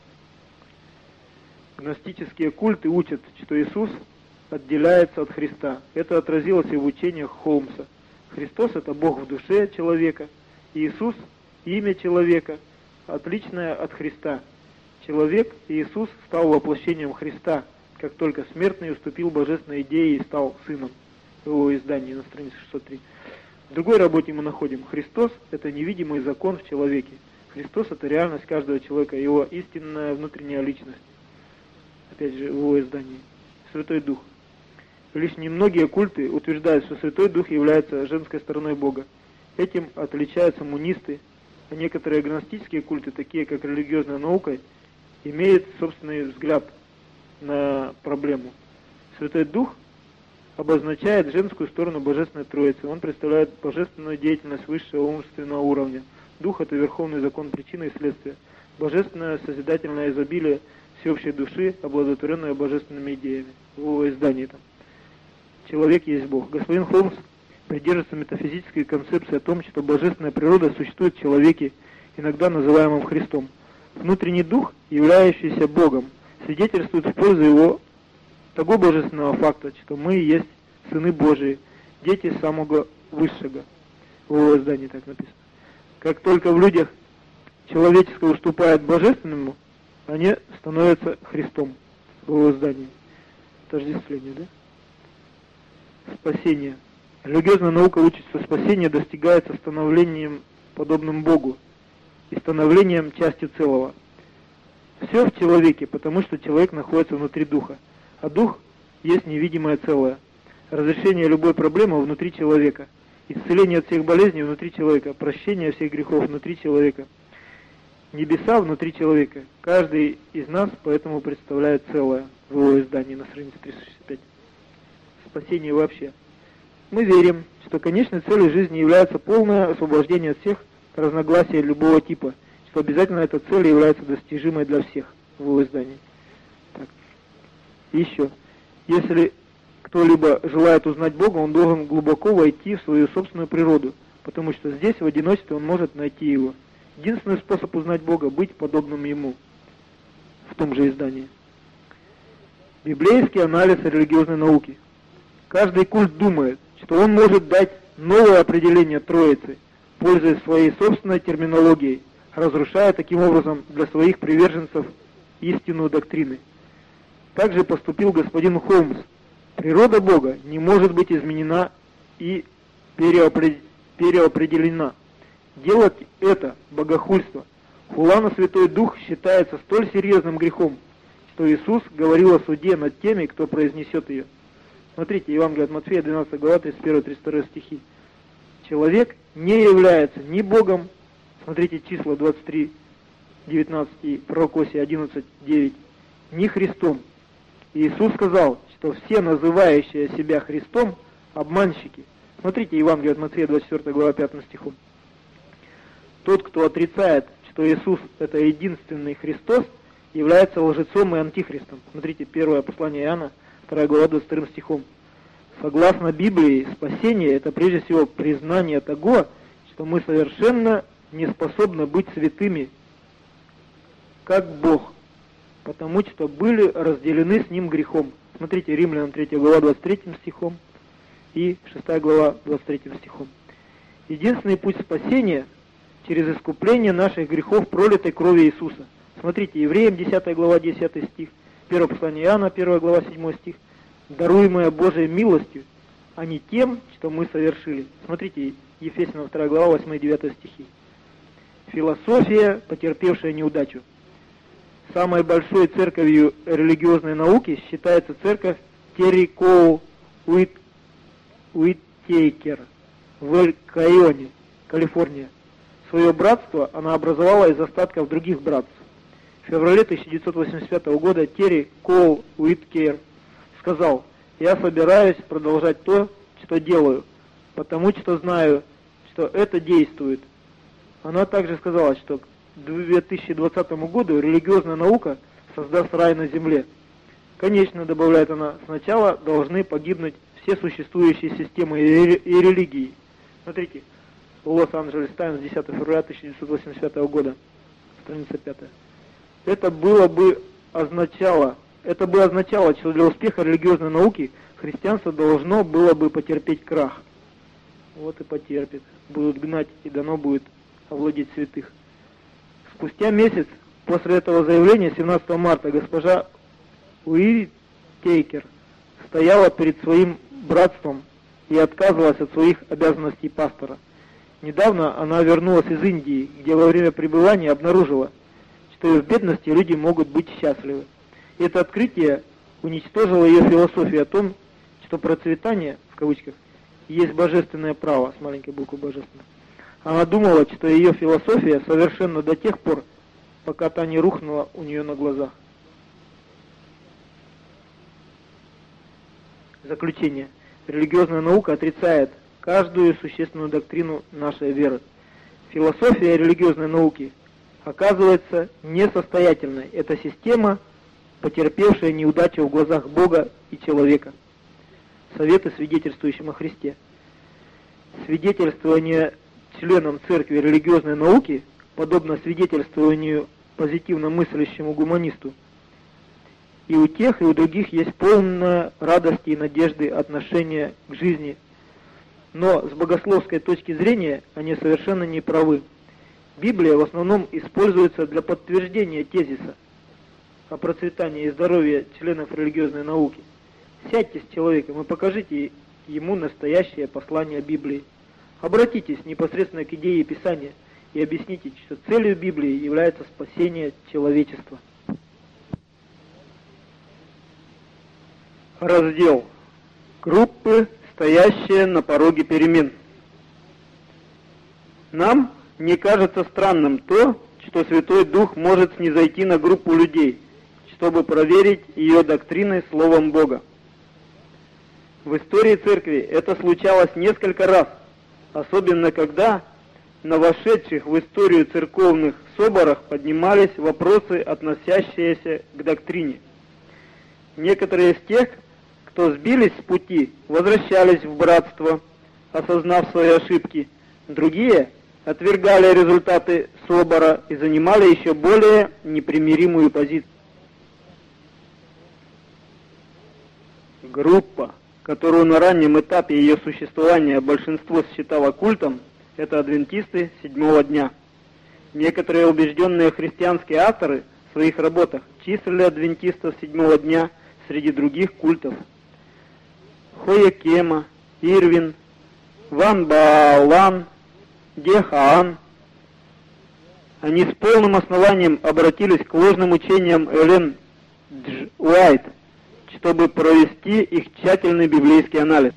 Гностические культы учат, что Иисус отделяется от Христа. Это отразилось и в учениях Холмса. Христос — это Бог в душе человека. Иисус — имя человека, отличное от Христа. Человек, Иисус, стал воплощением Христа, как только смертный уступил божественной идее и стал сыном. В его издании на странице шестьсот три. В другой работе мы находим: Христос — это невидимый закон в человеке. Христос — это реальность каждого человека, его истинная внутренняя личность. Опять же, в его издании. Святой Дух. Лишь немногие культы утверждают, что Святой Дух является женской стороной Бога. Этим отличаются мунисты, а некоторые гностические культы, такие как религиозная наука, имеют собственный взгляд на проблему. Святой Дух обозначает женскую сторону Божественной Троицы. Он представляет божественную деятельность высшего умственного уровня. Дух — это верховный закон причины и следствия. Божественное созидательное изобилие всеобщей души, обладотворенное божественными идеями. В его издании там. Человек есть Бог. Господин Холмс придерживается метафизической концепции о том, что божественная природа существует в человеке, иногда называемом Христом. Внутренний дух, являющийся Богом, свидетельствует в пользу его того божественного факта, что мы есть сыны Божии, дети самого Высшего. В его издании так написано. Как только в людях человеческое уступает божественному, они становятся Христом. В его издании. Тождествление, да? Спасение. Религиозная наука учит, что спасение достигается становлением подобным Богу и становлением частью целого. Все в человеке, потому что человек находится внутри духа, а дух есть невидимое целое. Разрешение любой проблемы внутри человека, исцеление от всех болезней внутри человека, прощение всех грехов внутри человека, небеса внутри человека. Каждый из нас поэтому представляет целое. В его издании на странице триста шестьдесят пять. Спасение вообще. Мы верим, что конечной целью жизни является полное освобождение от всех разногласий любого типа, что обязательно эта цель является достижимой для всех. В его издании. Так. Еще. Если кто-либо желает узнать Бога, он должен глубоко войти в свою собственную природу, потому что здесь в одиночестве он может найти его. Единственный способ узнать Бога — быть подобным Ему. В том же издании. Библейский анализ религиозной науки. Каждый культ думает, что он может дать новое определение Троицы, пользуясь своей собственной терминологией, разрушая таким образом для своих приверженцев истинную доктрину. Так же поступил господин Холмс. Природа Бога не может быть изменена и переопределена. Делать это богохульство. Хула на Святой Дух считается столь серьезным грехом, что Иисус говорил о суде над теми, кто произнесет ее. Смотрите, Евангелие от Матфея, двенадцатая глава, тридцать первый тридцать второй стихи. Человек не является ни Богом, смотрите числа двадцать три девятнадцать и пророк Осия одиннадцать девять, ни Христом. Иисус сказал, что все называющие себя Христом обманщики. Смотрите, Евангелие от Матфея, двадцать четвёртая глава, пятым стихом. Тот, кто отрицает, что Иисус это единственный Христос, является лжецом и антихристом. Смотрите, первое послание Иоанна, вторая глава, двадцать вторым стихом. Согласно Библии, спасение это прежде всего признание того, что мы совершенно не способны быть святыми, как Бог, потому что были разделены с Ним грехом. Смотрите, Римлянам третья глава, двадцать третьим стихом и шестая глава, двадцать третьим стихом. Единственный путь спасения через искупление наших грехов пролитой крови Иисуса. Смотрите, Евреям десятая глава, десятый стих, первое послание Иоанна, первая глава, седьмой стих. Даруемая Божией милостью, а не тем, что мы совершили. Смотрите, Ефесянам вторая глава, восьмой и девятый стихи. Философия, потерпевшая неудачу. Самой большой церковью религиозной науки считается церковь Терри Коу Уиттейкер в Эль-Кайоне, Калифорния. Свое братство она образовала из остатков других братств. В феврале тысяча девятьсот восемьдесят пятого года Терри Коу Уиттейкер сказал: «Я собираюсь продолжать то, что делаю, потому что знаю, что это действует». Она также сказала, что к две тысячи двадцатому году религиозная наука создаст рай на земле. Конечно, добавляет она, сначала должны погибнуть все существующие системы и религии. Смотрите, Лос-Анджелес Таймс, десятое февраля тысяча девятьсот восемьдесят пятого года, страница пятая. Это было бы означало, это бы означало, что для успеха религиозной науки христианство должно было бы потерпеть крах. Вот и потерпит. Будут гнать, и дано будет овладеть святых. Спустя месяц после этого заявления, семнадцатого марта, госпожа Уиттейкер стояла перед своим братством и отказывалась от своих обязанностей пастора. Недавно она вернулась из Индии, где во время пребывания обнаружила, что и в бедности люди могут быть счастливы. И это открытие уничтожило ее философию о том, что процветание, в кавычках, есть божественное право, с маленькой буквы божественное. Она думала, что ее философия совершенна до тех пор, пока та не рухнула у нее на глазах. Заключение. Религиозная наука отрицает каждую существенную доктрину нашей веры. Философия религиозной науки оказывается несостоятельной. Это система, потерпевшая неудачу в глазах Бога и человека. Советы свидетельствующим о Христе. Свидетельствование членам церкви религиозной науки, подобно свидетельствованию позитивно мыслящему гуманисту, и у тех, и у других есть полная радости и надежды отношение к жизни. Но с богословской точки зрения они совершенно не правы. Библия в основном используется для подтверждения тезиса о процветании и здоровье членов религиозной науки. Сядьте с человеком и покажите ему настоящее послание Библии. Обратитесь непосредственно к идее Писания и объясните, что целью Библии является спасение человечества. Раздел. Группы, стоящие на пороге перемен. Нам не кажется странным то, что Святой Дух может снизойти на группу людей, чтобы проверить ее доктрины Словом Бога. В истории Церкви это случалось несколько раз, особенно когда на вошедших в историю церковных соборах поднимались вопросы, относящиеся к доктрине. Некоторые из тех, кто сбились с пути, возвращались в братство, осознав свои ошибки. Другие отвергали результаты собора и занимали еще более непримиримую позицию. Группа, которую на раннем этапе ее существования большинство считало культом, это адвентисты седьмого дня. Некоторые убежденные христианские авторы в своих работах числили адвентистов седьмого дня среди других культов. Хоекема, Ирвин, Ван Баалан, Гехаан. Они с полным основанием обратились к ложным учениям Эллен Дж. Уайт, чтобы провести их тщательный библейский анализ.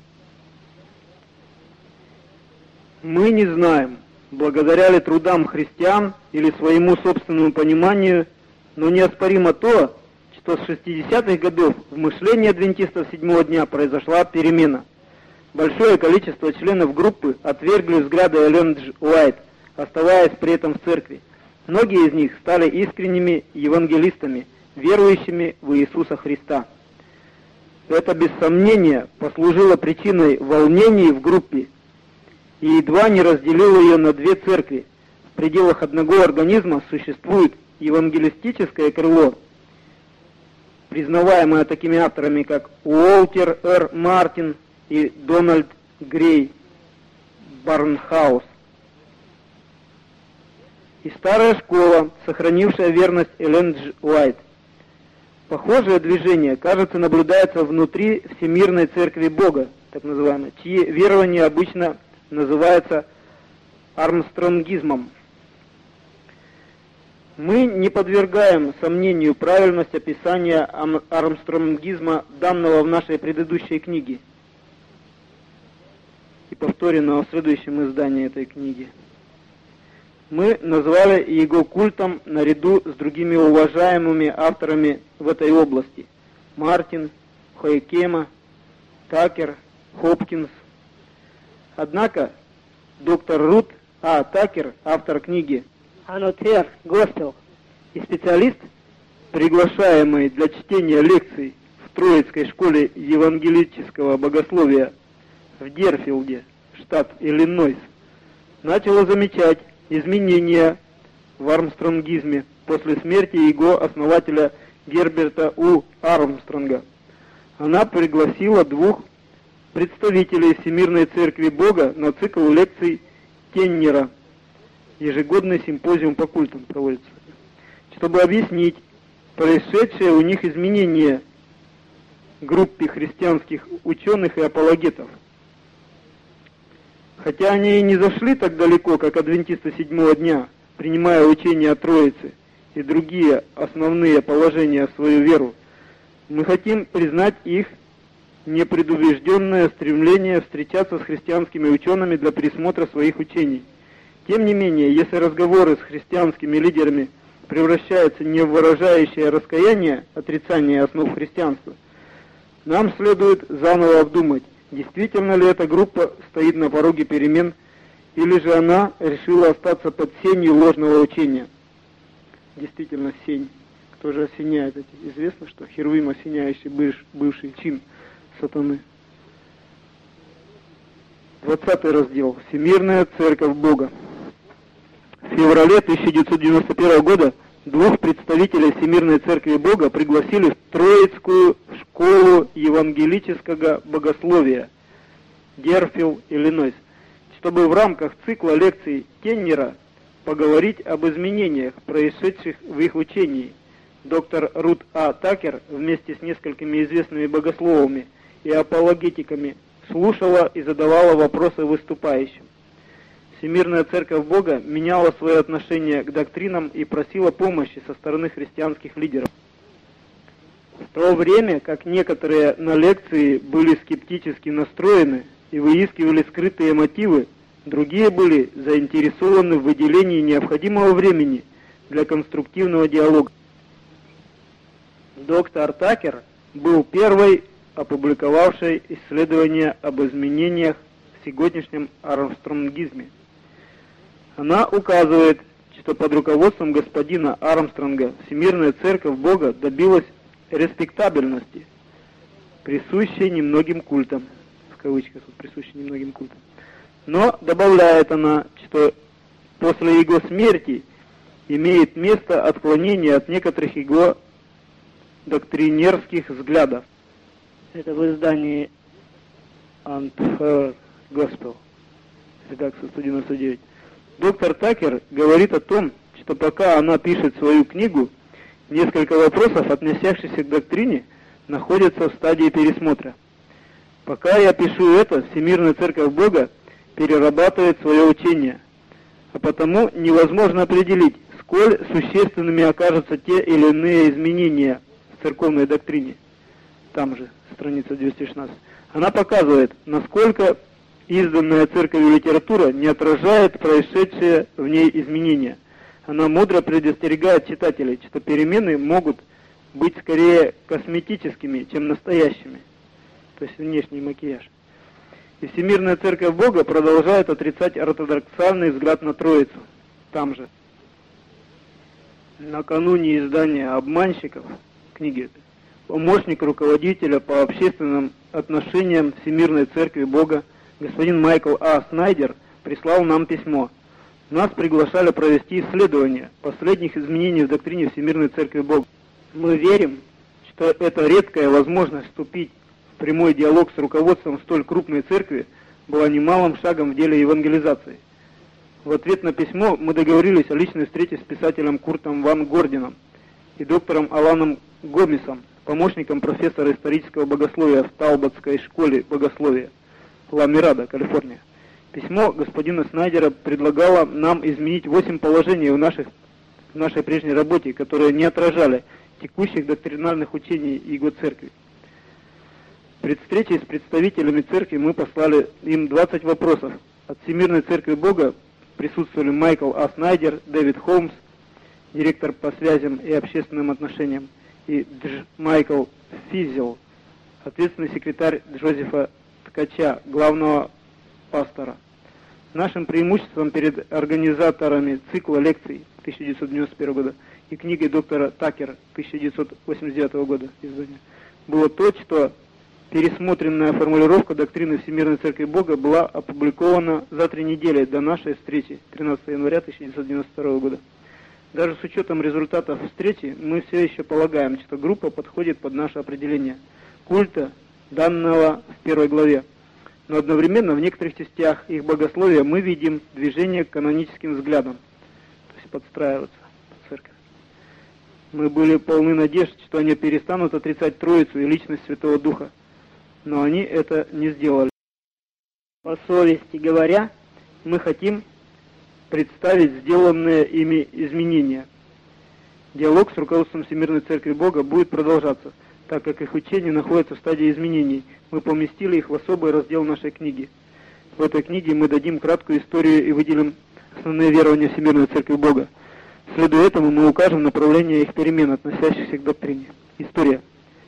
Мы не знаем, благодаря ли трудам христиан или своему собственному пониманию, но неоспоримо то, что с шестидесятых годов в мышлении адвентистов седьмого дня произошла перемена. Большое количество членов группы отвергли взгляды Эллен Дж. Уайт, оставаясь при этом в церкви. Многие из них стали искренними евангелистами, верующими в Иисуса Христа. Это, без сомнения, послужило причиной волнений в группе и едва не разделило ее на две церкви. В пределах одного организма существует евангелистическое крыло, признаваемое такими авторами, как Уолтер Р. Мартин и Дональд Грей Барнхаус, и старая школа, сохранившая верность Эллен Дж. Уайт. Похожее движение, кажется, наблюдается внутри Всемирной Церкви Бога, так называемой, чьи верования обычно называются армстронгизмом. Мы не подвергаем сомнению правильность описания армстронгизма, данного в нашей предыдущей книге и повторенного в следующем издании этой книги. Мы назвали его культом наряду с другими уважаемыми авторами в этой области: Мартин, Хойкема, Такер, Хопкинс. Однако доктор Рут А. Такер, автор книги «Another Gospel» и специалист, приглашаемый для чтения лекций в Троицкой школе евангелического богословия в Дерфилде, штат Иллинойс, начал замечать изменения в армстронгизме после смерти его основателя Герберта У. Армстронга. Она пригласила двух представителей Всемирной Церкви Бога на цикл лекций Теннера. Ежегодный симпозиум по культам проводится, чтобы объяснить происшедшие у них изменения группе христианских ученых и апологетов. Хотя они и не зашли так далеко, как адвентисты седьмого дня, принимая учение о Троице и другие основные положения в свою веру, мы хотим признать их непредубежденное стремление встречаться с христианскими учеными для пересмотра своих учений. Тем не менее, если разговоры с христианскими лидерами превращаются не в выражающее раскаяние, отрицание основ христианства, нам следует заново обдумать, действительно ли эта группа стоит на пороге перемен, или же она решила остаться под сенью ложного учения. Действительно, сень. Кто же осеняет эти? Известно, что Херувим, осеняющий быв, бывший чин сатаны. двадцатый раздел. Всемирная Церковь Бога. В феврале тысяча девятьсот девяносто первого года двух представителей Всемирной Церкви Бога пригласили в Троицкую школу евангелического богословия Дерфилд, Иллинойс, чтобы в рамках цикла лекций Теннера поговорить об изменениях, происшедших в их учении. Доктор Рут А. Такер вместе с несколькими известными богословами и апологетиками слушала и задавала вопросы выступающим. Всемирная Церковь Бога меняла свое отношение к доктринам и просила помощи со стороны христианских лидеров. В то время как некоторые на лекции были скептически настроены и выискивали скрытые мотивы, другие были заинтересованы в выделении необходимого времени для конструктивного диалога. Доктор Такер был первой опубликовавшей исследование об изменениях в сегодняшнем армстронгизме. Она указывает, что под руководством господина Армстронга Всемирная Церковь Бога добилась респектабельности, присущей немногим культам, в кавычках, присущей немногим культам. Но добавляет она, что после его смерти имеет место отклонение от некоторых его доктринерских взглядов. Это в издании Another Gospel, редакция сто девяносто девять. Доктор Такер говорит о том, что пока она пишет свою книгу, несколько вопросов, относящихся к доктрине, находятся в стадии пересмотра. Пока я пишу это, Всемирная Церковь Бога перерабатывает свое учение, а потому невозможно определить, сколь существенными окажутся те или иные изменения в церковной доктрине. Там же, страница двести шестнадцать. Она показывает, насколько изданная церковью литература не отражает происшедшие в ней изменения. Она мудро предостерегает читателей, что перемены могут быть скорее косметическими, чем настоящими, то есть внешний макияж. И Всемирная Церковь Бога продолжает отрицать ортодоксальный взгляд на Троицу. Там же, накануне издания «Обманщиков» книги, помощник руководителя по общественным отношениям Всемирной Церкви Бога господин Майкл А. Снайдер прислал нам письмо. Нас приглашали провести исследование последних изменений в доктрине Всемирной Церкви Бога. Мы верим, что это редкая возможность вступить в прямой диалог с руководством столь крупной церкви была немалым шагом в деле евангелизации. В ответ на письмо мы договорились о личной встрече с писателем Куртом Ван Гордином и доктором Аланом Гомесом, помощником профессора исторического богословия в Талботской школе богословия, Ла-Мирада, Калифорния. Письмо господина Снайдера предлагало нам изменить восемь положений в, наших, в нашей прежней работе, которые не отражали текущих доктринальных учений Его Церкви. Перед встречей с представителями Церкви мы послали им двадцать вопросов. От Всемирной Церкви Бога присутствовали Майкл А. Снайдер, Дэвид Холмс, директор по связям и общественным отношениям, и Дж. Майкл Физел, ответственный секретарь Джозефа Ткача, главного пастора. Нашим преимуществом перед организаторами цикла лекций тысяча девятьсот девяносто первого года и книгой доктора Такера тысяча девятьсот восемьдесят девятого года издания было то, что пересмотренная формулировка доктрины Всемирной Церкви Бога была опубликована за три недели до нашей встречи тринадцатого января тысяча девятьсот девяносто второго года. Даже с учетом результатов встречи мы все еще полагаем, что группа подходит под наше определение культа, данного в первой главе. Но одновременно в некоторых частях их богословия мы видим движение к каноническим взглядам, то есть подстраиваться под церковь. Мы были полны надежд, что они перестанут отрицать Троицу и личность Святого Духа, но они это не сделали. По совести говоря, мы хотим представить сделанные ими изменения. Диалог с руководством Всемирной Церкви Бога будет продолжаться, так как их учение находится в стадии изменений. Мы поместили их в особый раздел нашей книги. В этой книге мы дадим краткую историю и выделим основные верования Всемирной Церкви Бога. Следуя этому, мы укажем направление их перемен, относящихся к доктрине. История.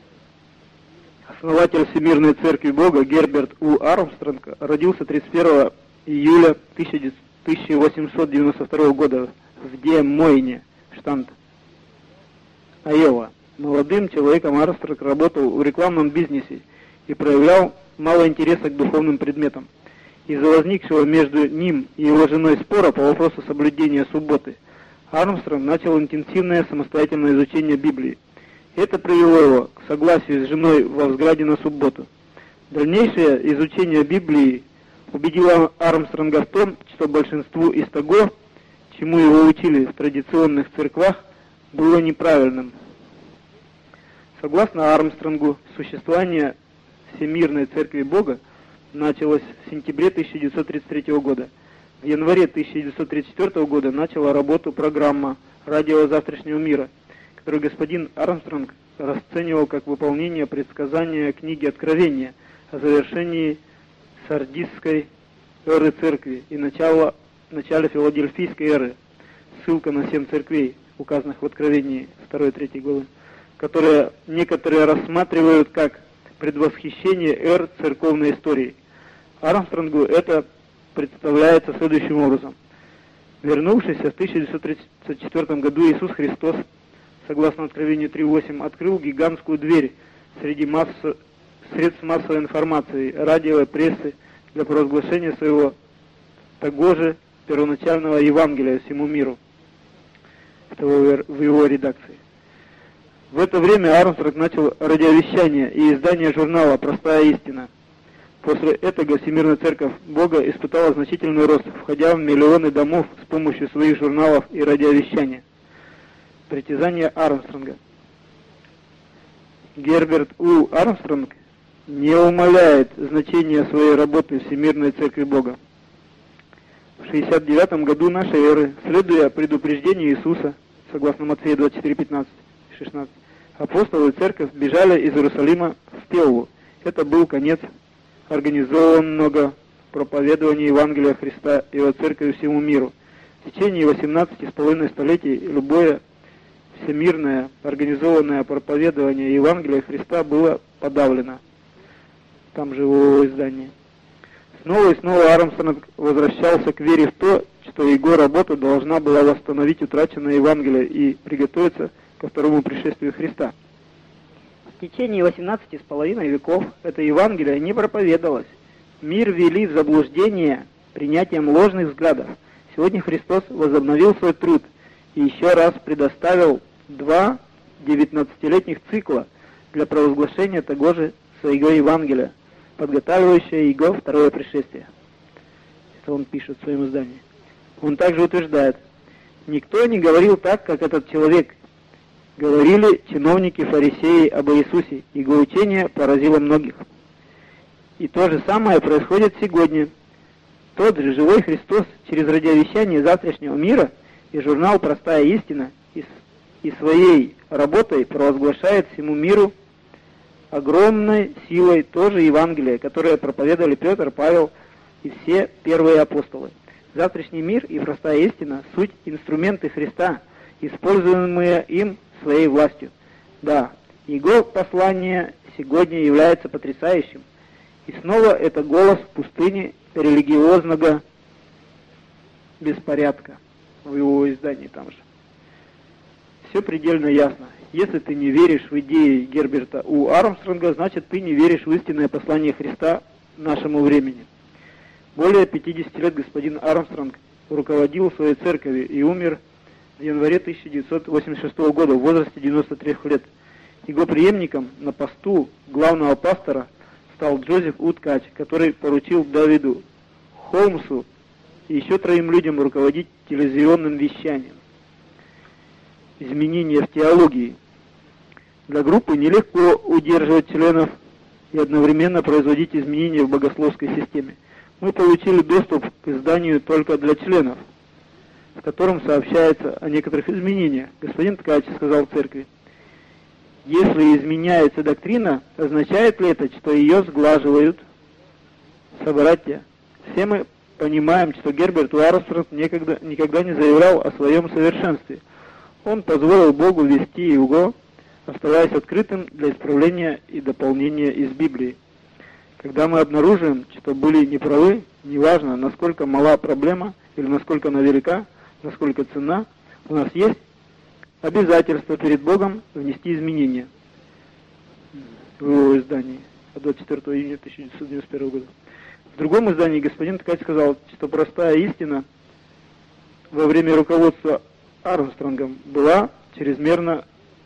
Основатель Всемирной Церкви Бога Герберт У. Армстронг родился тридцать первого июля тысяча восемьсот девяносто второго года в Де-Мойне, штат Айова. Молодым человеком Армстронг работал в рекламном бизнесе и проявлял мало интереса к духовным предметам. Из-за возникшего между ним и его женой спора по вопросу соблюдения субботы, Армстронг начал интенсивное самостоятельное изучение Библии. Это привело его к согласию с женой во взгляде на субботу. Дальнейшее изучение Библии убедило Армстронга в том, что большинству из того, чему его учили в традиционных церквах, было неправильным. Согласно Армстронгу, существование Всемирной Церкви Бога началось в сентябре тысяча девятьсот тридцать третьего года. В январе тысяча девятьсот тридцать четвёртого года начала работу программа «Радио завтрашнего мира», которую господин Армстронг расценивал как выполнение предсказания книги Откровения о завершении Сардисской эры церкви и начало, начале Филадельфийской эры, ссылка на семь церквей, указанных в Откровении второй и третьей главы, которые некоторые рассматривают как предвосхищение эр церковной истории. Армстронгу это представляется следующим образом. Вернувшийся в тысяча девятьсот тридцать четвёртом году Иисус Христос, согласно Откровению три восемь, открыл гигантскую дверь среди массы, средств массовой информации, радио и прессы для провозглашения своего того же первоначального Евангелия всему миру в его редакции. В это время Армстронг начал радиовещание и издание журнала «Простая истина». После этого Всемирная Церковь Бога испытала значительный рост, входя в миллионы домов с помощью своих журналов и радиовещания. Притязание Армстронга. Герберт У. Армстронг не умаляет значения своей работы Всемирной Церкви Бога. В шестьдесят девятом году нашей эры, следуя предупреждению Иисуса, согласно Матфея двадцать четыре пятнадцать шестнадцать, апостолы и церковь бежали из Иерусалима в Пеллу. Это был конец организованного проповедования Евангелия Христа и его церкви всему миру. В течение восемнадцати с половиной столетий любое всемирное организованное проповедование Евангелия Христа было подавлено. Там же его издание. Снова и снова Армстронг возвращался к вере в то, что его работа должна была восстановить утраченное Евангелие и приготовиться ко второму пришествию Христа. В течение восемнадцати с половиной веков это Евангелие не проповедовалось. Мир ввели в заблуждение принятием ложных взглядов. Сегодня Христос возобновил свой труд и еще раз предоставил два девятнадцатилетних цикла для провозглашения того же своего Евангелия, подготавливающее его второе пришествие. Это он пишет в своем издании. Он также утверждает: никто не говорил так, как этот человек. Говорили чиновники фарисеи об Иисусе, его учение поразило многих. И то же самое происходит сегодня. Тот же живой Христос через радиовещание завтрашнего мира и журнал «Простая истина» и, и своей работой провозглашает всему миру огромной силой тоже Евангелие, которое проповедовали Петр, Павел и все первые апостолы. Завтрашний мир и простая истина — суть инструменты Христа, используемые им своей властью. Да, его послание сегодня является потрясающим. И снова это голос в пустыне религиозного беспорядка. В его издании там же. Все предельно ясно. Если ты не веришь в идеи Герберта У. Армстронга, значит ты не веришь в истинное послание Христа нашему времени. Более пятидесяти лет господин Армстронг руководил своей церковью и умер в январе тысяча девятьсот восемьдесят шестого года в возрасте девяноста трёх лет. Его преемником на посту главного пастора стал Джозеф У. Ткач, который поручил Давиду Холмсу и еще троим людям руководить телевизионным вещанием. Изменения в теологии. Для группы нелегко удерживать членов и одновременно производить изменения в богословской системе. Мы получили доступ к изданию только для членов, в котором сообщается о некоторых изменениях. Господин Ткач сказал в церкви: если изменяется доктрина, означает ли это, что ее сглаживают? Собратья, все мы понимаем, что Герберт Армстронг никогда, никогда не заявлял о своем совершенстве. Он позволил Богу вести его, оставаясь открытым для исправления и дополнения из Библии. Когда мы обнаружим, что были неправы, неважно, насколько мала проблема или насколько она велика, насколько ценна, у нас есть обязательство перед Богом внести изменения. В его издании от двадцать четвёртого июня тысяча девятьсот девяносто первого года. В другом издании господин Ткач сказал, что простая истина во время руководства Армстронгом была чрезмерно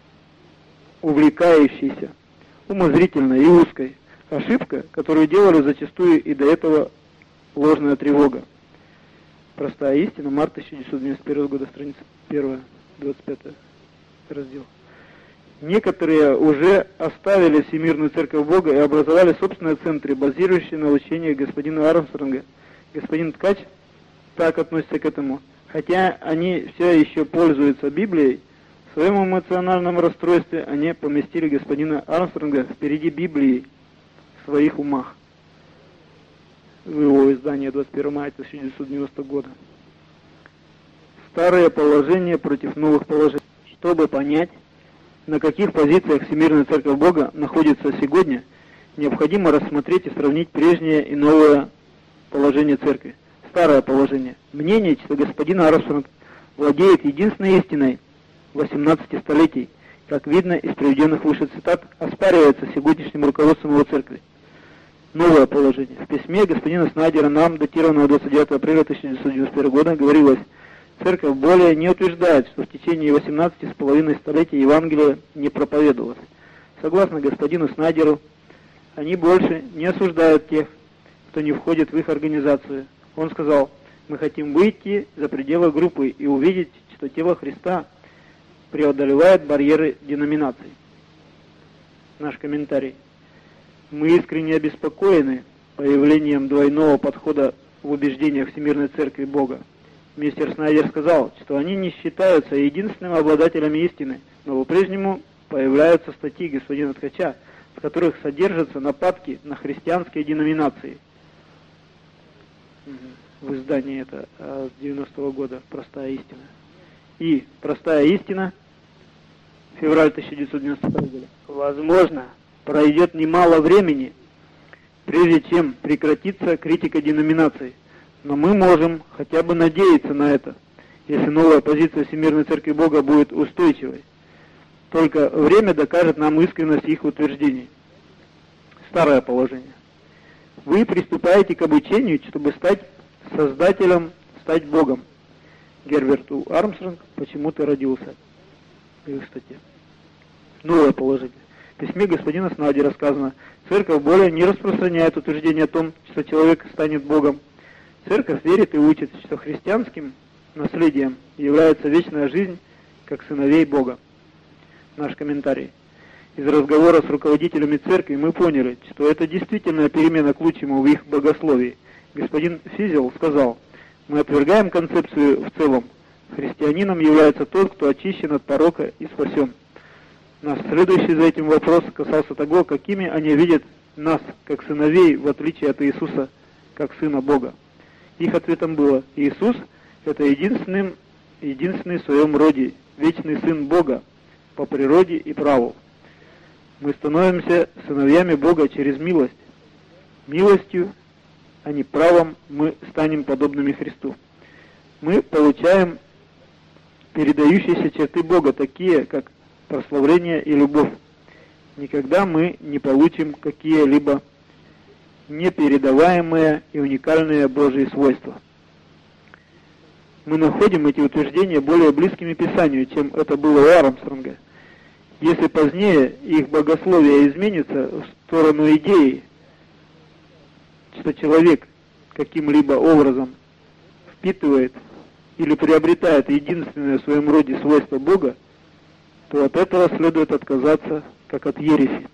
увлекающейся, умозрительной и узкой. Ошибка, которую делали зачастую и до этого ложная тревога. Простая истина, март тысяча девятьсот девяносто первого года, страница первая, двадцать пятый раздел. Некоторые уже оставили Всемирную Церковь Бога и образовали собственные центры, базирующие на учении господина Армстронга. Господин Ткач так относится к этому. Хотя они все еще пользуются Библией, в своем эмоциональном расстройстве они поместили господина Армстронга впереди Библии в своих умах. В его издании двадцать первого мая тысяча девятьсот девяностого года. Старое положение против новых положений. Чтобы понять, на каких позициях Всемирная Церковь Бога находится сегодня, необходимо рассмотреть и сравнить прежнее и новое положение Церкви. Старое положение. Мнение, что господин Армстронг владеет единственной истиной восемнадцати столетий, как видно из приведенных выше цитат, оспаривается сегодняшним руководством его Церкви. Новое положение. В письме господина Снайдера нам, датированного двадцать девятого апреля тысяча девятьсот девяносто первого года, говорилось: Церковь более не утверждает, что в течение восемнадцати с половиной столетий Евангелие не проповедовалось. Согласно господину Снайдеру, они больше не осуждают тех, кто не входит в их организацию. Он сказал: мы хотим выйти за пределы группы и увидеть, что тело Христа преодолевает барьеры деноминаций. Наш комментарий. Мы искренне обеспокоены появлением двойного подхода в убеждениях Всемирной Церкви Бога. Мистер Снайдер сказал, что они не считаются единственными обладателями истины, но по-прежнему появляются статьи господина Ткача, в которых содержатся нападки на христианские деноминации. В издании это девяностого года «Простая истина». И «Простая истина» февраль тысяча девятьсот девяносто второго года. Возможно, пройдет немало времени, прежде чем прекратится критика деноминаций. Но мы можем хотя бы надеяться на это, если новая позиция Всемирной Церкви Бога будет устойчивой. Только время докажет нам искренность их утверждений. Старое положение. Вы приступаете к обучению, чтобы стать Создателем, стать Богом. Герберт У. Армстронг «Почему ты родился?» в их статье. Новое положение. В письме господина Снайдера сказано: «Церковь более не распространяет утверждение о том, что человек станет Богом. Церковь верит и учит, что христианским наследием является вечная жизнь, как сыновей Бога». Наш комментарий. Из разговора с руководителями церкви мы поняли, что это действительно перемена к лучшему в их богословии. Господин Физел сказал: «Мы отвергаем концепцию в целом. Христианином является тот, кто очищен от порока и спасен». Наш следующий за этим вопрос касался того, какими они видят нас, как сыновей, в отличие от Иисуса, как Сына Бога. Их ответом было: Иисус – это единственный, единственный в своем роде, вечный Сын Бога по природе и праву. Мы становимся сыновьями Бога через милость. Милостью, а не правом, мы станем подобными Христу. Мы получаем передающиеся черты Бога, такие как прославление и любовь. Никогда мы не получим какие-либо непередаваемые и уникальные Божьи свойства. Мы находим эти утверждения более близкими Писанию, чем это было у Армстронга. Если позднее их богословие изменится в сторону идеи, что человек каким-либо образом впитывает или приобретает единственное в своем роде свойство Бога, то от этого следует отказаться, как от ереси.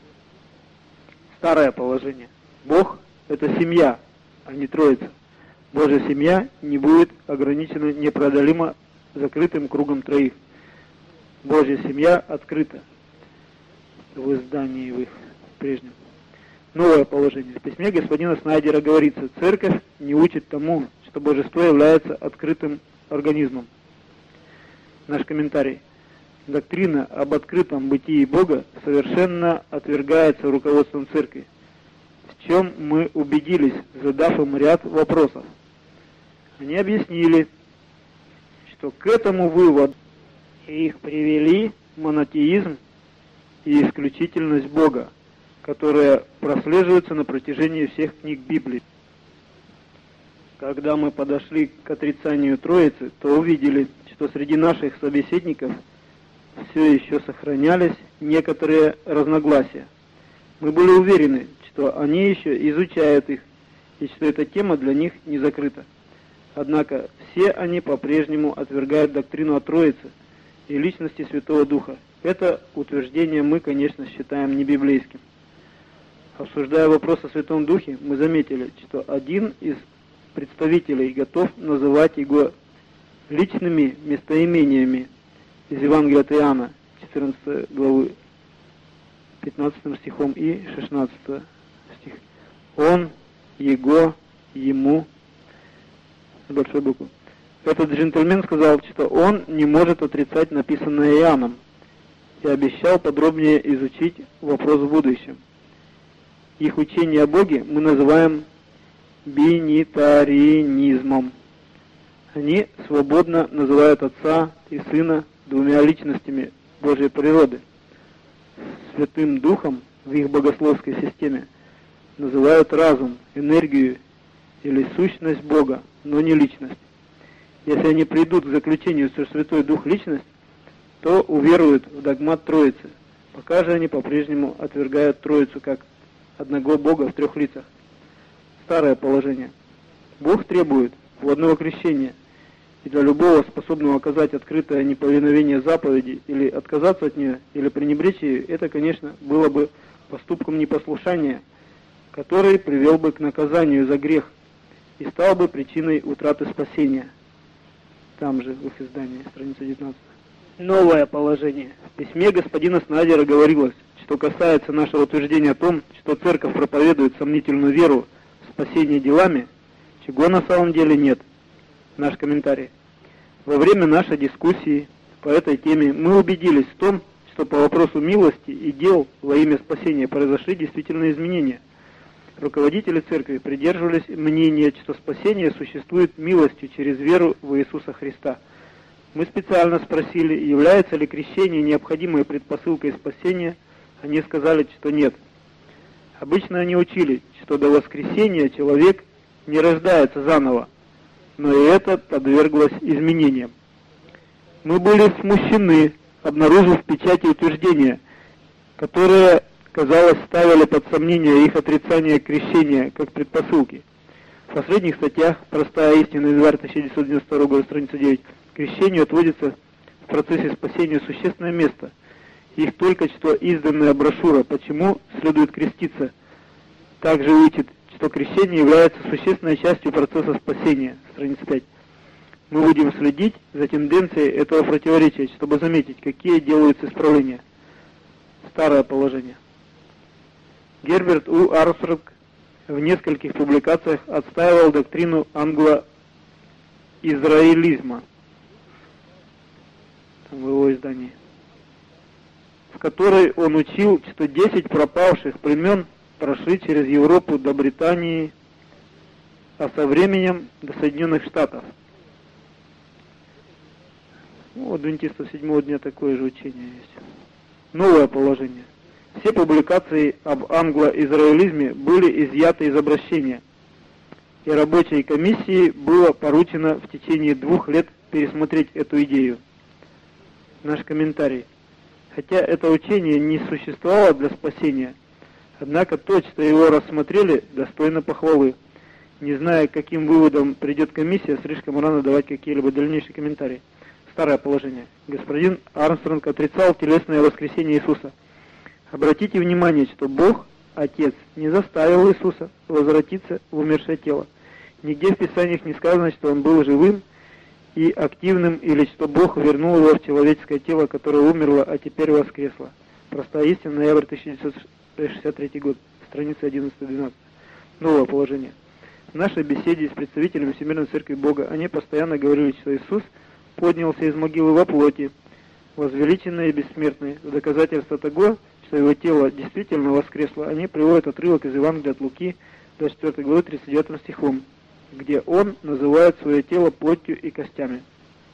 Старое положение. Бог – это семья, а не троица. Божья семья не будет ограничена непреодолимо закрытым кругом троих. Божья семья открыта в издании в их прежнем. Новое положение. В письме господина Снайдера говорится: «Церковь не учит тому, что божество является открытым организмом». Наш комментарий. Доктрина об открытом бытии Бога совершенно отвергается руководством церкви, в чем мы убедились, задав им ряд вопросов. Они объяснили, что к этому выводу их привели монотеизм и исключительность Бога, которые прослеживаются на протяжении всех книг Библии. Когда мы подошли к отрицанию Троицы, то увидели, что среди наших собеседников все еще сохранялись некоторые разногласия. Мы были уверены, что они еще изучают их, и что эта тема для них не закрыта. Однако все они по-прежнему отвергают доктрину о Троице и личности Святого Духа. Это утверждение мы, конечно, считаем не библейским. Обсуждая вопрос о Святом Духе, мы заметили, что один из представителей готов называть его личными местоимениями из Евангелия от Иоанна, четырнадцатой главы, пятнадцатым стихом и шестнадцатым стих. Он, его, ему, большой буквы. Этот джентльмен сказал, что он не может отрицать написанное Иоанном, и обещал подробнее изучить вопрос в будущем. Их учение о Боге мы называем бинитаринизмом. Они свободно называют Отца и Сына двумя личностями Божьей природы. Святым Духом в их богословской системе называют разум, энергию или сущность Бога, но не личность. Если они придут к заключению, что Святой Дух – личность, то уверуют в догмат Троицы. Пока же они по-прежнему отвергают Троицу как одного Бога в трех лицах. Старое положение. Бог требует водного крещения, и для любого, способного оказать открытое неповиновение заповеди или отказаться от нее, или пренебречь ее, это, конечно, было бы поступком непослушания, который привел бы к наказанию за грех и стал бы причиной утраты спасения. Там же, в их издании, страница девятнадцатая. Новое положение. В письме господина Снайдера говорилось, что касается нашего утверждения о том, что церковь проповедует сомнительную веру в спасение делами, чего на самом деле нет. Наш комментарий. Во время нашей дискуссии по этой теме мы убедились в том, что по вопросу милости и дел во имя спасения произошли действительно изменения. Руководители церкви придерживались мнения, что спасение существует милостью через веру в Иисуса Христа. Мы специально спросили, является ли крещение необходимой предпосылкой спасения. Они сказали, что нет. Обычно они учили, что до воскресения человек не рождается заново, но и это подверглось изменениям. Мы были смущены, обнаружив печати утверждения, которые, казалось, ставили под сомнение их отрицание крещения как предпосылки. В последних статьях «Простая истина» из января тысяча девятьсот девяносто второго года, страница девять, крещению отводится в процессе спасения существенное место. Их только что изданная брошюра «Почему следует креститься» также учит, что крещение является существенной частью процесса спасения, страница пять. Мы будем следить за тенденцией этого противоречия, чтобы заметить, какие делаются исправления. Старое положение. Герберт У. Армстронг в нескольких публикациях отстаивал доктрину англо-израилизма в его издании, в которой он учил, что десять пропавших племен прошли через Европу до Британии, а со временем до Соединенных Штатов. У адвентистов седьмого дня такое же учение есть. Новое положение. Все публикации об англо-израилизме были изъяты из обращения, и рабочей комиссии было поручено в течение двух лет пересмотреть эту идею. Наш комментарий. Хотя это учение не существовало для спасения, однако то, что его рассмотрели, достойно похвалы. Не зная, к каким выводам придет комиссия, слишком рано давать какие-либо дальнейшие комментарии. Старое положение. Господин Армстронг отрицал телесное воскресение Иисуса. Обратите внимание, что Бог, Отец, не заставил Иисуса возвратиться в умершее тело. Нигде в Писаниях не сказано, что Он был живым и активным, или что Бог вернул его в человеческое тело, которое умерло, а теперь воскресло. Простая истина, ноябрь тысяча девятьсот шестьдесят третий год, страница одиннадцать-двенадцать. Новое положение. В нашей беседе с представителями Всемирной Церкви Бога они постоянно говорили, что Иисус поднялся из могилы во плоти, возвеличенный и бессмертный. В доказательство того, что его тело действительно воскресло, они приводят отрывок из Евангелия от Луки, двадцать четвёртой главы, тридцать девятым стихом, где он называет свое тело плотью и костями.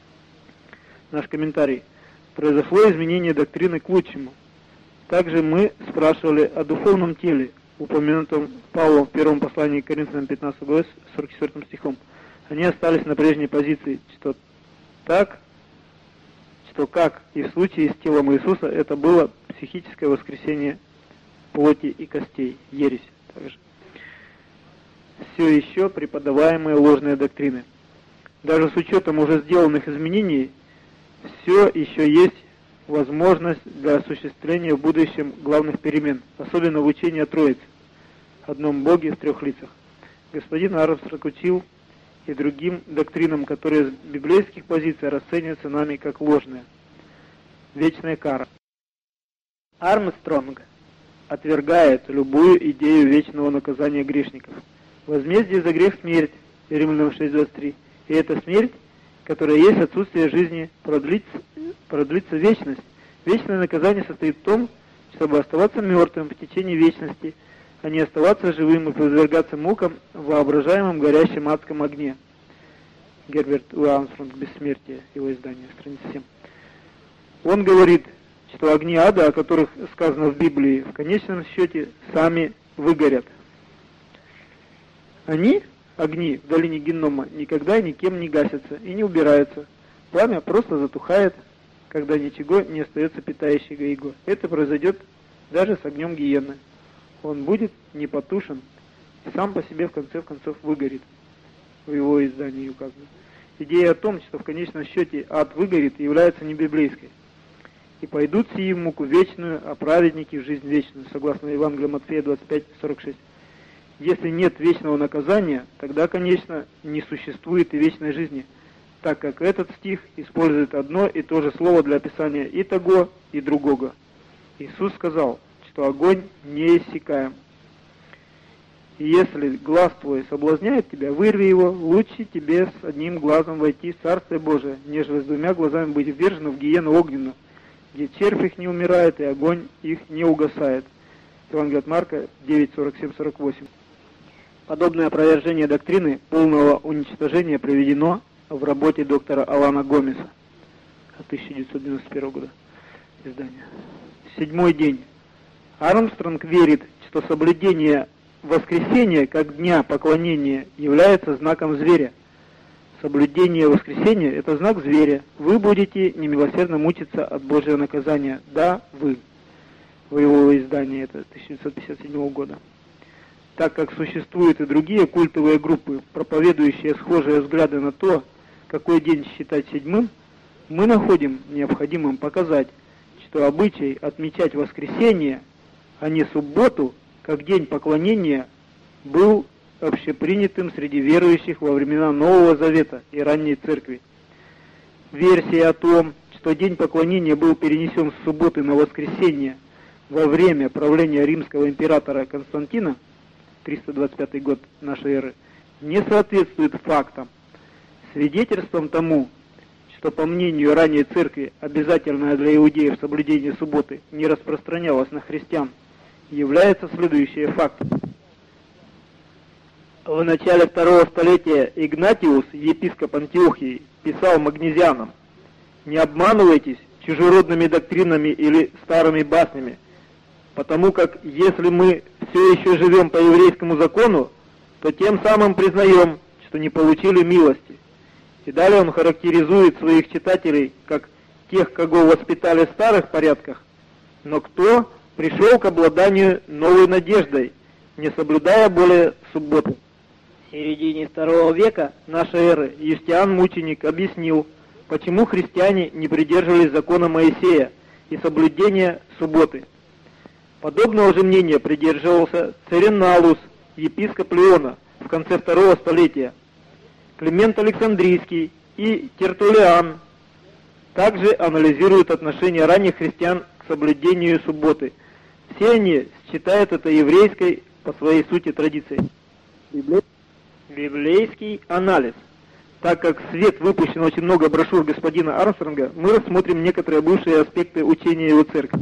Наш комментарий. Произошло изменение доктрины к лучшему. Также мы спрашивали о духовном теле, упомянутом Павлом в первом послании к Коринфянам пятнадцатой главе сорок четвёртым стихом. Они остались на прежней позиции, что так, что как и в случае с телом Иисуса, это было психическое воскресение плоти и костей, ересь также. Все еще преподаваемые ложные доктрины. Даже с учетом уже сделанных изменений, все еще есть возможность для осуществления в будущем главных перемен, особенно в учении о Троице, одном Боге в трех лицах. Господин Армстронг учил и другим доктринам, которые с библейских позиций расцениваются нами как ложные. Вечная кара. Армстронг отвергает любую идею вечного наказания грешников. Возмездие за грех — смерть, Римлянам шесть двадцать три. И эта смерть, которая есть отсутствие жизни, продлится, продлится вечность. Вечное наказание состоит в том, чтобы оставаться мертвым в течение вечности, а не оставаться живым и подвергаться мукам в воображаемом горящем адском огне. Герберт У. Армстронг, «Бессмертие», его издание, страница семь. Он говорит, что огни ада, о которых сказано в Библии, в конечном счете сами выгорят. Они, огни в долине Гиннома, никогда никем не гасятся и не убираются. Пламя просто затухает, когда ничего не остается питающего его. Это произойдет даже с огнем гиены. Он будет не потушен и сам по себе в конце концов выгорит. В его издании указано. Идея о том, что в конечном счете ад выгорит, является не библейской. И пойдут сии в муку вечную, а праведники в жизнь вечную, согласно Евангелию Матфея двадцать пять сорок шесть. Если нет вечного наказания, тогда, конечно, не существует и вечной жизни, так как этот стих использует одно и то же слово для описания и того, и другого. Иисус сказал, что огонь неиссякаем. И если глаз твой соблазняет тебя, вырви его, лучше тебе с одним глазом войти в Царствие Божие, нежели с двумя глазами быть вверженным в гиену огненную, где червь их не умирает и огонь их не угасает. Евангелие от Марка девять, сорок семь сорок восемь. Подобное опровержение доктрины полного уничтожения приведено в работе доктора Алана Гомеса от тысяча девятьсот девяносто первого года издания. Седьмой день. Армстронг верит, что соблюдение воскресения как дня поклонения является знаком зверя. Соблюдение воскресения – это знак зверя. Вы будете немилосердно мучиться от Божьего наказания. Да, вы. В его издании это тысяча девятьсот пятьдесят седьмого года. Так как существуют и другие культовые группы, проповедующие схожие взгляды на то, какой день считать седьмым, мы находим необходимым показать, что обычай отмечать воскресенье, а не субботу, как день поклонения, был общепринятым среди верующих во времена Нового Завета и ранней Церкви. Версия о том, что день поклонения был перенесен с субботы на воскресенье во время правления римского императора Константина, триста двадцать пятый год нашей эры, не соответствует фактам. Свидетельством тому, что, по мнению ранней церкви, обязательное для иудеев соблюдение субботы не распространялось на христиан, является следующий факт. В начале второго столетия Игнатиус, епископ Антиохии, писал магнезианам: «Не обманывайтесь чужеродными доктринами или старыми баснями, потому как если мы все еще живем по еврейскому закону, то тем самым признаем, что не получили милости». И далее он характеризует своих читателей как тех, кого воспитали в старых порядках, но кто пришел к обладанию новой надеждой, не соблюдая более субботы. В середине второго века нашей эры Юстиан Мученик объяснил, почему христиане не придерживались закона Моисея и соблюдения субботы. Подобного же мнения придерживался Цереналус, епископ Леона, в конце второго столетия. Климент Александрийский и Тертуллиан также анализируют отношение ранних христиан к соблюдению субботы. Все они считают это еврейской по своей сути традицией. Библейский анализ. Так как в свет выпущено очень много брошюр господина Армстронга, мы рассмотрим некоторые бывшие аспекты учения его церкви.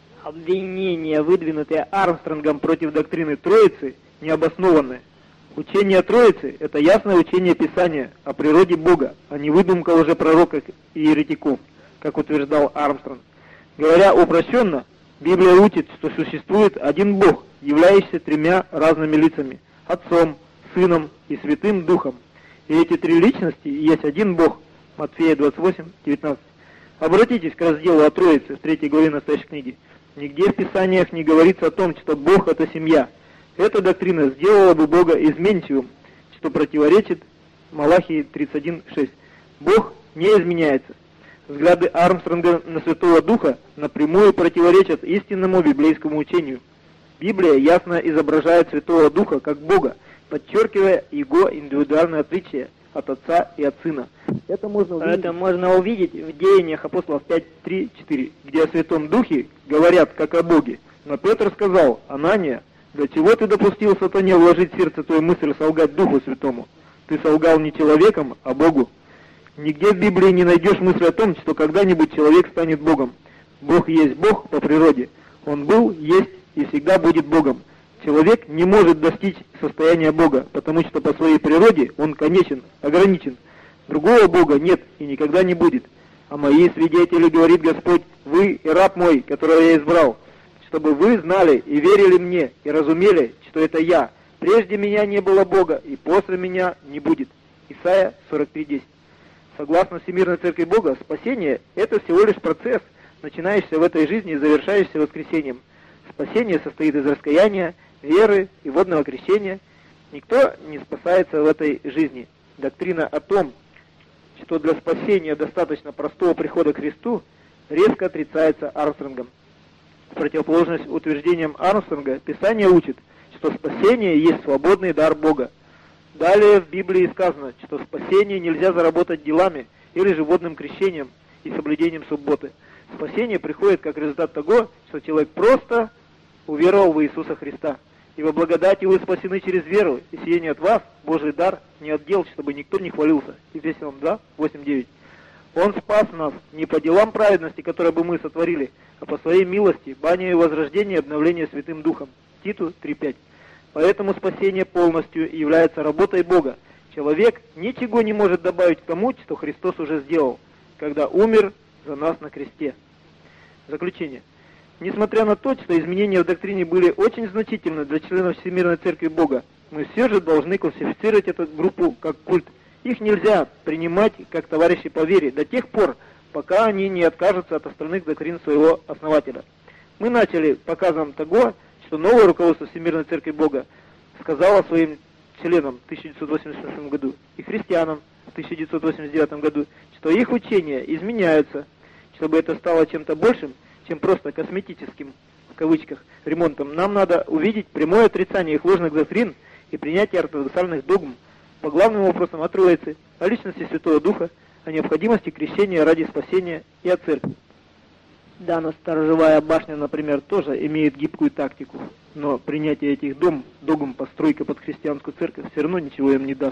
Обвинения, выдвинутые Армстронгом против доктрины Троицы, необоснованны. Учение Троицы – это ясное учение Писания о природе Бога, а не выдумка лжепророков и еретиков, как утверждал Армстронг. Говоря упрощенно, Библия учит, что существует один Бог, являющийся тремя разными лицами – Отцом, Сыном и Святым Духом. И эти три личности есть один Бог. Матфея двадцать восемь, девятнадцать. Обратитесь к разделу о Троице в третьей главе настоящей книги. Нигде в Писаниях не говорится о том, что Бог – это семья. Эта доктрина сделала бы Бога изменчивым, что противоречит Малахии тридцать один шесть. Бог не изменяется. Взгляды Армстронга на Святого Духа напрямую противоречат истинному библейскому учению. Библия ясно изображает Святого Духа как Бога, подчеркивая его индивидуальное отличие от Отца и от Сына. Это можно увидеть, Это можно увидеть в Деяниях апостолов пять, три, четыре, где о Святом Духе говорят как о Боге. Но Петр сказал: «Анания, для чего ты допустил сатане вложить в сердце твою мысль солгать Духу Святому? Ты солгал не человеком, а Богу». Нигде в Библии не найдешь мысли о том, что когда-нибудь человек станет Богом. Бог есть Бог по природе. Он был, есть и всегда будет Богом. Человек не может достичь состояния Бога, потому что по своей природе он конечен, ограничен. Другого Бога нет и никогда не будет. А мои свидетели, говорит Господь, вы и раб мой, которого я избрал, чтобы вы знали и верили мне, и разумели, что это я. Прежде меня не было Бога, и после меня не будет. Исайя сорок три десять. Согласно Всемирной Церкви Бога, спасение – это всего лишь процесс, начинающийся в этой жизни и завершающийся воскресением. Спасение состоит из раскаяния, веры и водного крещения. Никто не спасается в этой жизни. Доктрина о том, что для спасения достаточно простого прихода к Христу, резко отрицается Армстронгом. В противоположность утверждениям Армстронга, Писание учит, что спасение есть свободный дар Бога. Далее в Библии сказано, что спасение нельзя заработать делами или же водным крещением и соблюдением субботы. Спасение приходит как результат того, что человек просто уверовал в Иисуса Христа. Ибо благодати вы спасены через веру, и сие не от вас, Божий дар, не от дел, чтобы никто не хвалился. Ефесянам два, восемь, девять. Он спас нас не по делам праведности, которые бы мы сотворили, а по своей милости, банию и обновления и обновления Святым Духом. Титу три пять. Поэтому спасение полностью является работой Бога. Человек ничего не может добавить к тому, что Христос уже сделал, когда умер за нас на кресте. Заключение. Несмотря на то, что изменения в доктрине были очень значительны для членов Всемирной Церкви Бога, мы все же должны классифицировать эту группу как культ. Их нельзя принимать как товарищей по вере до тех пор, пока они не откажутся от остальных доктрин своего основателя. Мы начали показом того, что новое руководство Всемирной Церкви Бога сказало своим членам в тысяча девятьсот восемьдесят шестом году и христианам в тысяча девятьсот восемьдесят девятом году, что их учения изменяются, чтобы это стало чем-то большим, чем просто косметическим, в кавычках, ремонтом. Нам надо увидеть прямое отрицание их ложных доктрин и принятие ортодоксальных догм по главным вопросам о Троице, о личности Святого Духа, о необходимости крещения ради спасения и о церкви. Да, но сторожевая башня, например, тоже имеет гибкую тактику, но принятие этих дом, догм постройка под христианскую церковь все равно ничего им не даст.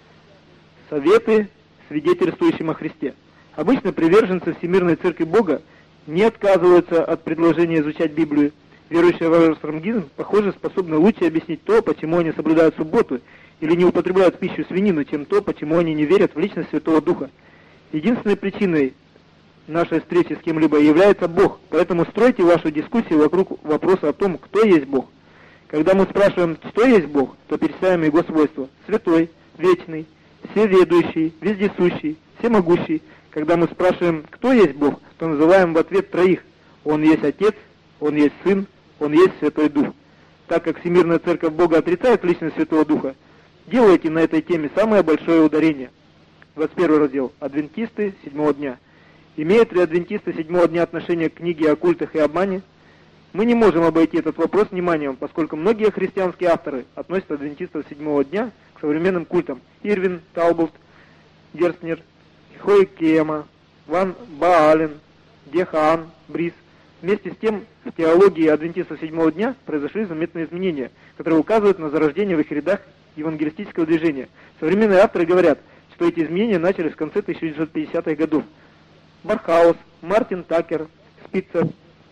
Советы свидетельствующим о Христе. Обычно приверженцы Всемирной Церкви Бога не отказываются от предложения изучать Библию. Верующие в авраамизм, похоже, способны лучше объяснить то, почему они соблюдают субботу или не употребляют в пищу свинину, чем то, почему они не верят в личность Святого Духа. Единственной причиной нашей встречи с кем-либо является Бог, поэтому стройте вашу дискуссию вокруг вопроса о том, кто есть Бог. Когда мы спрашиваем, что есть Бог, то перечисляем Его свойства: святой, вечный, всеведущий, вездесущий, всемогущий. Когда мы спрашиваем, кто есть Бог, то называем в ответ троих: Он есть Отец, Он есть Сын, Он есть Святой Дух. Так как Всемирная Церковь Бога отрицает личность Святого Духа, делайте на этой теме самое большое ударение. двадцать первый раздел. Адвентисты седьмого дня. Имеют ли адвентисты седьмого дня отношение к книге о культах и обмане? Мы не можем обойти этот вопрос вниманием, поскольку многие христианские авторы относят адвентистов седьмого дня к современным культам. Ирвин, Талбот, Герстнер, Хойкема, Ван Баален, Дехан, Брис. Вместе с тем, в теологии адвентистов седьмого дня произошли заметные изменения, которые указывают на зарождение в их рядах евангелистического движения. Современные авторы говорят, что эти изменения начались в конце тысяча девятьсот пятидесятых годов. Бархаус, Мартин Такер, Спицер,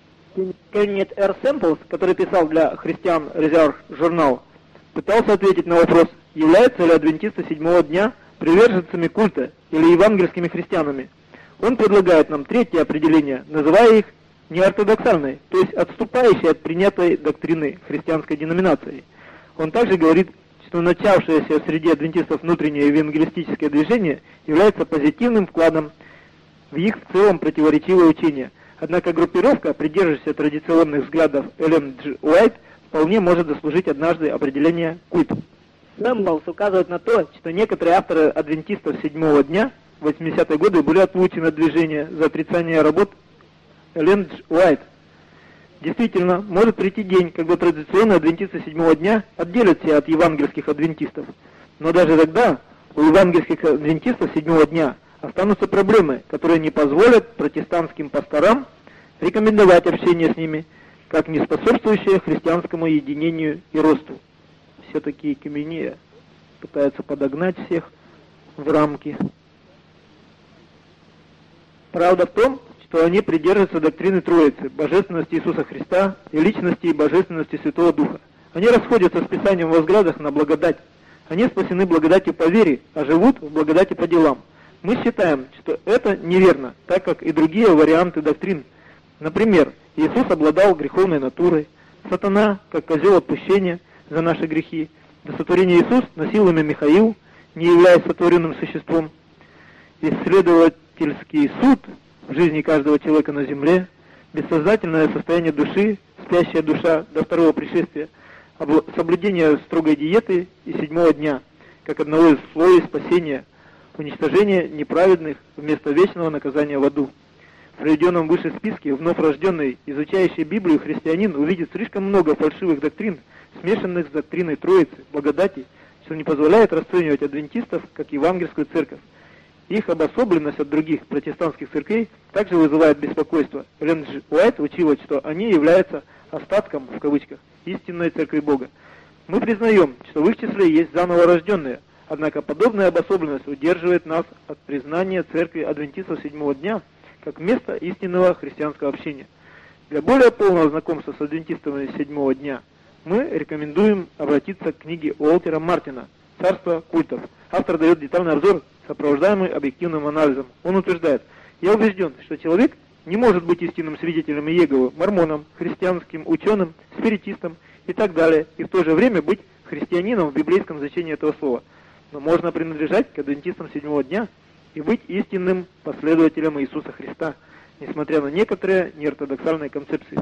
Кеннет Р. Сэмплс, который писал для Христиан Резерв журнал, пытался ответить на вопрос, являются ли адвентисты седьмого дня приверженцами культа или евангельскими христианами. Он предлагает нам третье определение, называя их неортодоксальной, то есть отступающей от принятой доктрины христианской деноминации. Он также говорит, что начавшееся в среде адвентистов внутреннее евангелистическое движение является позитивным вкладом в их в целом противоречивое учение. Однако группировка, придерживающаяся традиционных взглядов Эллен Дж. Уайт, вполне может заслужить однажды определение культа. Сэмплс указывает на то, что некоторые авторы адвентистов седьмого дня в восьмидесятые годы были отлучены от движения за отрицание работ Эллен Дж. Уайт. Действительно, может прийти день, когда традиционные адвентисты седьмого дня отделятся от евангельских адвентистов. Но даже тогда у евангельских адвентистов седьмого дня останутся проблемы, которые не позволят протестантским пасторам рекомендовать общение с ними, как не способствующее христианскому единению и росту. Все-таки Экумения пытаются подогнать всех в рамки. Правда в том, что они придерживаются доктрины Троицы, божественности Иисуса Христа и личности и божественности Святого Духа. Они расходятся с Писанием во взглядах на благодать. Они спасены благодатью по вере, а живут в благодати по делам. Мы считаем, что это неверно, так как и другие варианты доктрин. Например, Иисус обладал греховной натурой, сатана, как козел отпущения за наши грехи, до сотворения Иисус носил имя Михаил, не являясь сотворенным существом. Исследовательский суд в жизни каждого человека на земле, бессознательное состояние души, спящая душа до второго пришествия, соблюдение строгой диеты и седьмого дня, как одного из слоев спасения, уничтожение неправедных вместо вечного наказания в аду. В приведенном выше списке вновь рожденный, изучающий Библию христианин увидит слишком много фальшивых доктрин, смешанных с доктриной Троицы, благодати, что не позволяет расценивать адвентистов как евангельскую церковь. Их обособленность от других протестантских церквей также вызывает беспокойство. Эллен Дж. Уайт учила, что они являются остатком, в кавычках, истинной церкви Бога. Мы признаем, что в их числе есть заново рожденные, Однако подобная обособленность удерживает нас от признания Церкви Адвентистов Седьмого Дня как места истинного христианского общения. Для более полного знакомства с адвентистами Седьмого Дня мы рекомендуем обратиться к книге Уолтера Мартина «Царство культов». Автор дает детальный обзор, сопровождаемый объективным анализом. Он утверждает: «Я убежден, что человек не может быть истинным свидетелем Иеговы, мормоном, христианским ученым, спиритистом и так далее, и в то же время быть христианином в библейском значении этого слова. Но можно принадлежать к адвентистам Седьмого Дня и быть истинным последователем Иисуса Христа, несмотря на некоторые неортодоксальные концепции».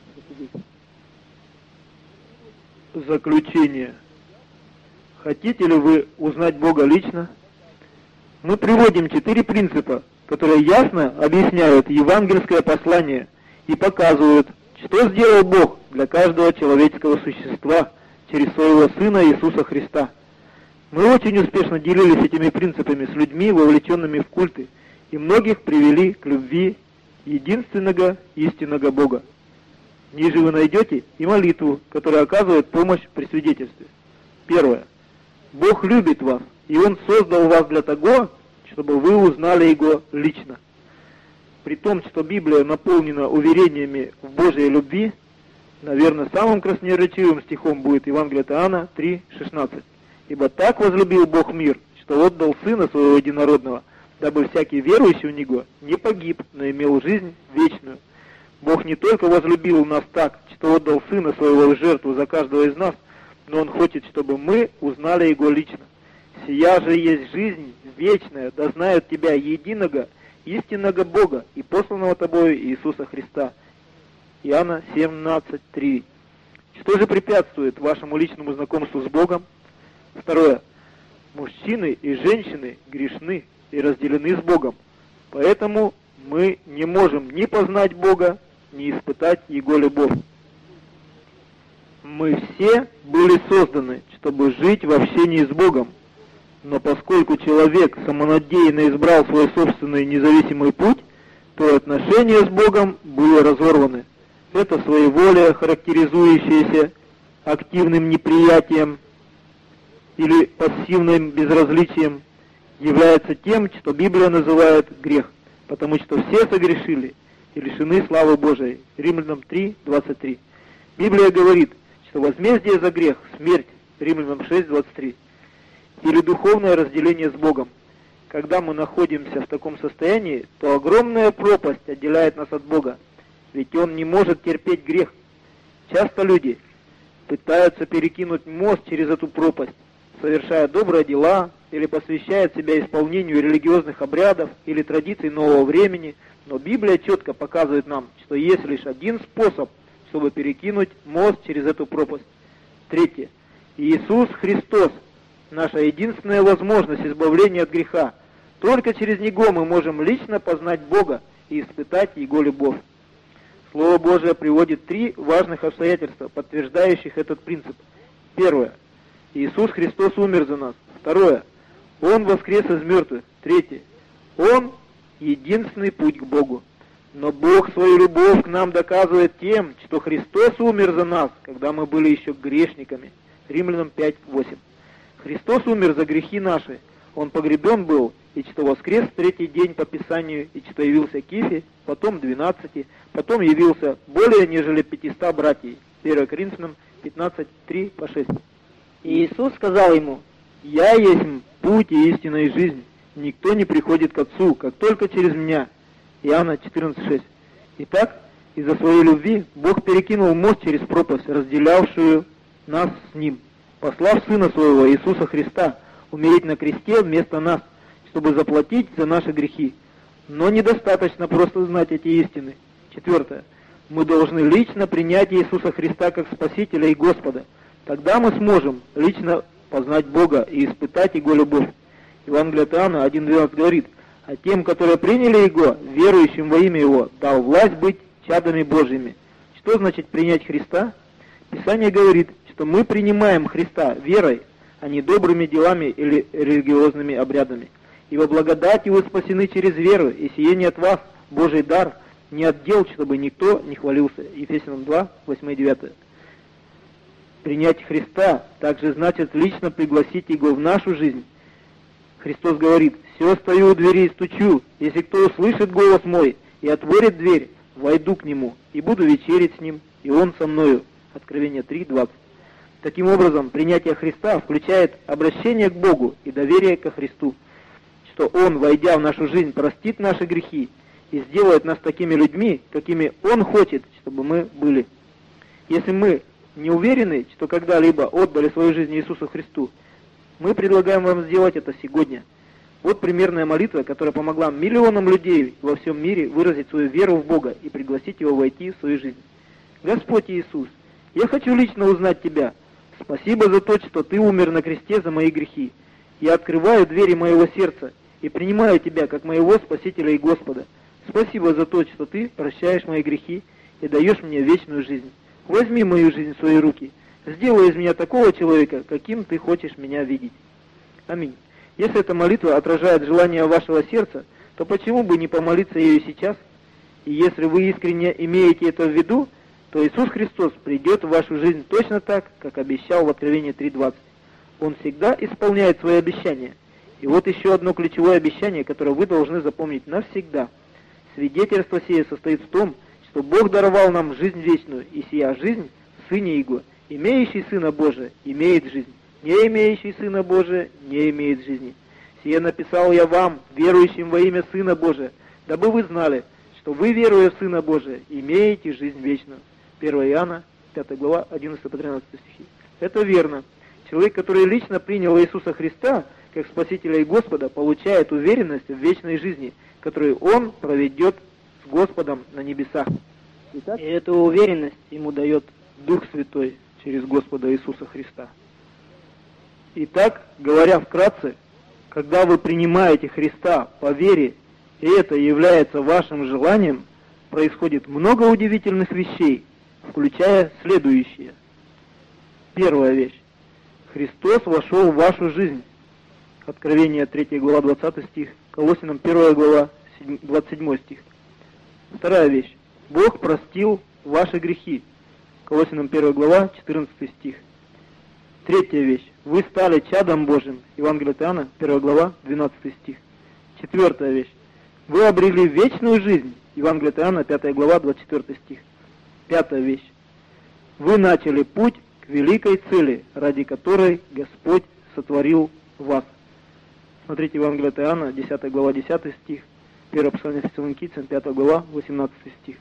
Заключение. Хотите ли вы узнать Бога лично? Мы приводим четыре принципа, которые ясно объясняют евангельское послание и показывают, что сделал Бог для каждого человеческого существа через своего Сына Иисуса Христа. Мы очень успешно делились этими принципами с людьми, вовлеченными в культы, и многих привели к любви единственного истинного Бога. Ниже вы найдете и молитву, которая оказывает помощь при свидетельстве. Первое. Бог любит вас, и Он создал вас для того, чтобы вы узнали Его лично. При том, что Библия наполнена уверениями в Божьей любви, наверное, самым красноречивым стихом будет Евангелие от Иоанна три шестнадцать. «Ибо так возлюбил Бог мир, что отдал Сына Своего Единородного, дабы всякий верующий в Него не погиб, но имел жизнь вечную». Бог не только возлюбил нас так, что отдал Сына Своего в жертву за каждого из нас, но Он хочет, чтобы мы узнали Его лично. «Сия же есть жизнь вечная, да знают Тебя, единого, истинного Бога и посланного Тобою Иисуса Христа». Иоанна семнадцать три. Что же препятствует вашему личному знакомству с Богом? Второе. Мужчины и женщины грешны и разделены с Богом, поэтому мы не можем ни познать Бога, ни испытать Его любовь. Мы все были созданы, чтобы жить в общении с Богом, но поскольку человек самонадеянно избрал свой собственный независимый путь, то отношения с Богом были разорваны. Это своеволие, характеризующееся активным неприятием или пассивным безразличием, является тем, что Библия называет грех, потому что все согрешили и лишены славы Божией. Римлянам три двадцать три. Библия говорит, что возмездие за грех – смерть. Римлянам шесть двадцать три. Или духовное разделение с Богом. Когда мы находимся в таком состоянии, то огромная пропасть отделяет нас от Бога, ведь Он не может терпеть грех. Часто люди пытаются перекинуть мост через эту пропасть, совершая добрые дела или посвящая себя исполнению религиозных обрядов или традиций нового времени, но Библия четко показывает нам, что есть лишь один способ, чтобы перекинуть мост через эту пропасть. Третье. Иисус Христос – наша единственная возможность избавления от греха. Только через Него мы можем лично познать Бога и испытать Его любовь. Слово Божие приводит три важных обстоятельства, подтверждающих этот принцип. Первое. Иисус Христос умер за нас. Второе. Он воскрес из мертвых. Третье. Он – единственный путь к Богу. Но Бог свою любовь к нам доказывает тем, что Христос умер за нас, когда мы были еще грешниками. Римлянам пять восемь. Христос умер за грехи наши. Он погребен был, и что воскрес в третий день по Писанию, и что явился Кифе, потом двенадцати, потом явился более нежели пятиста братьев. первое Коринфянам пятнадцать три по шесть. И Иисус сказал ему: «Я есть путь и истина и жизнь. Никто не приходит к Отцу, как только через меня». Иоанна четырнадцать шесть. Итак, из-за своей любви Бог перекинул мост через пропасть, разделявшую нас с Ним, послав Сына Своего, Иисуса Христа, умереть на кресте вместо нас, чтобы заплатить за наши грехи. Но недостаточно просто знать эти истины. Четвертое. Мы должны лично принять Иисуса Христа как Спасителя и Господа. Тогда мы сможем лично познать Бога и испытать Его любовь. Евангелие от Иоанна один двенадцать говорит: «А тем, которые приняли Его, верующим во имя Его, дал власть быть чадами Божьими». Что значит принять Христа? Писание говорит, что мы принимаем Христа верой, а не добрыми делами или религиозными обрядами. Ибо благодатью вы спасены через веру, и сие не от вас, Божий дар, не от дел, чтобы никто не хвалился. Ефесянам два восемь девять. Принять Христа также значит лично пригласить Его в нашу жизнь Христос говорит: «Все стою у двери и стучу, если кто услышит голос мой и отворит дверь, войду к нему и буду вечерить с ним, и он со мною». Откровение три, двадцать. Таким образом, принятие Христа включает обращение к Богу и доверие ко Христу, что Он, войдя в нашу жизнь, простит наши грехи и сделает нас такими людьми, какими Он хочет, чтобы мы были. Если мы не уверены, что когда-либо отдали свою жизнь Иисусу Христу, мы предлагаем вам сделать это сегодня. Вот примерная молитва, которая помогла миллионам людей во всем мире выразить свою веру в Бога и пригласить Его войти в свою жизнь. Господь Иисус, я хочу лично узнать Тебя. Спасибо за то, что Ты умер на кресте за мои грехи. Я открываю двери моего сердца и принимаю Тебя как моего Спасителя и Господа. Спасибо за то, что Ты прощаешь мои грехи и даешь мне вечную жизнь. Возьми мою жизнь в свои руки. Сделай из меня такого человека, каким Ты хочешь меня видеть. Аминь. Если эта молитва отражает желание вашего сердца, то почему бы не помолиться ею сейчас? И если вы искренне имеете это в виду, то Иисус Христос придет в вашу жизнь точно так, как обещал в Откровении три двадцать. Он всегда исполняет свои обещания. И вот еще одно ключевое обещание, которое вы должны запомнить навсегда. Свидетельство сие состоит в том, что Бог даровал нам жизнь вечную, и сия жизнь в Сыне Его. Имеющий Сына Божия имеет жизнь, не имеющий Сына Божия не имеет жизни. Сие написал я вам, верующим во имя Сына Божия, дабы вы знали, что вы, веруя в Сына Божия, имеете жизнь вечную. первое Иоанна, пятая глава, одиннадцатый по тринадцатый стихи. Это верно. Человек, который лично принял Иисуса Христа как Спасителя и Господа, получает уверенность в вечной жизни, которую он проведет с Господом на небесах. Итак, и эту уверенность ему дает Дух Святой через Господа Иисуса Христа. Итак, говоря вкратце, когда вы принимаете Христа по вере, и это является вашим желанием, происходит много удивительных вещей, включая следующие. Первая вещь. Христос вошел в вашу жизнь. Откровение третья глава, двадцатый стих. Колоссянам первая глава, двадцать седьмой стих. Вторая вещь. Бог простил ваши грехи. Колоссянам первая глава, четырнадцатый стих. Третья вещь. Вы стали чадом Божьим. Евангелие от Иоанна, первая глава, двенадцатый стих. Четвертая вещь. Вы обрели вечную жизнь. Евангелие от Иоанна, пятая глава, двадцать четвёртый стих. Пятая вещь. Вы начали путь к великой цели, ради которой Господь сотворил вас. Смотрите Евангелие от Иоанна, десятая глава, десятый стих. Первое послание Фессалоникийцам, пятая глава, восемнадцатый стих.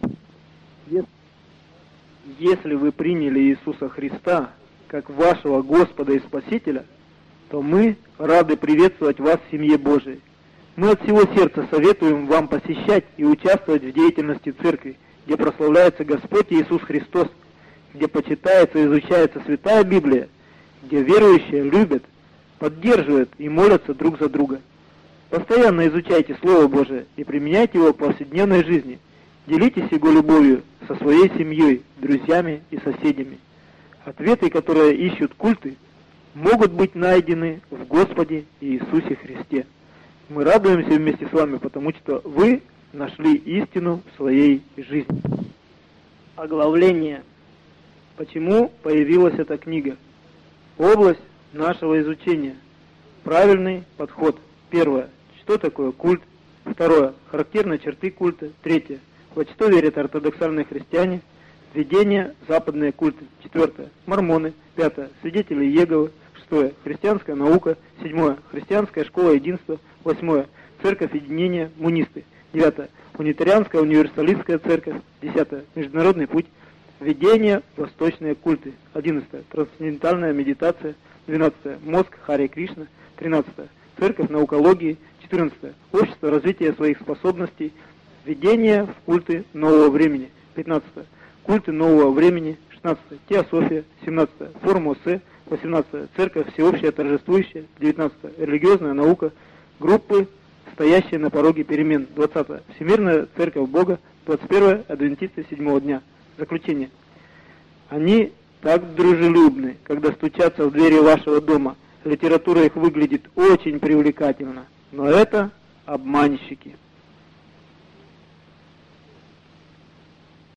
Если вы приняли Иисуса Христа как вашего Господа и Спасителя, то мы рады приветствовать вас в семье Божией. Мы от всего сердца советуем вам посещать и участвовать в деятельности церкви, где прославляется Господь Иисус Христос, где почитается и изучается Святая Библия, где верующие любят, поддерживают и молятся друг за друга. Постоянно изучайте Слово Божие и применяйте его в повседневной жизни. Делитесь его любовью со своей семьей, друзьями и соседями. Ответы, которые ищут культы, могут быть найдены в Господе Иисусе Христе. Мы радуемся вместе с вами, потому что вы нашли истину в своей жизни. Оглавление. Почему появилась эта книга? Область нашего изучения. Правильный подход. Первое. Что такое культ? Второе. Характерные черты культа. Третье. Во что верят ортодоксальные христиане? Введение западные культы. Четвертое. Мормоны. Пятое. Свидетели Иеговы. Шестое. Христианская наука. Седьмое. Христианская школа единства. Восьмое. Церковь единения. Мунисты. Девятое. Унитарианская универсалистская церковь. Десятое. Международный путь. Введение в восточные культы. Одиннадцатое. Трансцендентальная медитация. Двенадцатое. Мозг Харе Кришна. Тринадцатое. Церковь наукологии. Четырнадцатое. Общество развития своих способностей. Введение в культы нового времени. Пятнадцатое. Культы нового времени. Шестнадцатое. Теософия. Семнадцатое. Формосе. Восемнадцатое. Церковь всеобщая торжествующая. Девятнадцатое. Религиозная наука. Группы, стоящие на пороге перемен. Двадцатое. Всемирная церковь Бога. Двадцать первое. Адвентисты седьмого дня. Заключение. Они так дружелюбны, когда стучатся в двери вашего дома. Литература их выглядит очень привлекательно. Но это обманщики.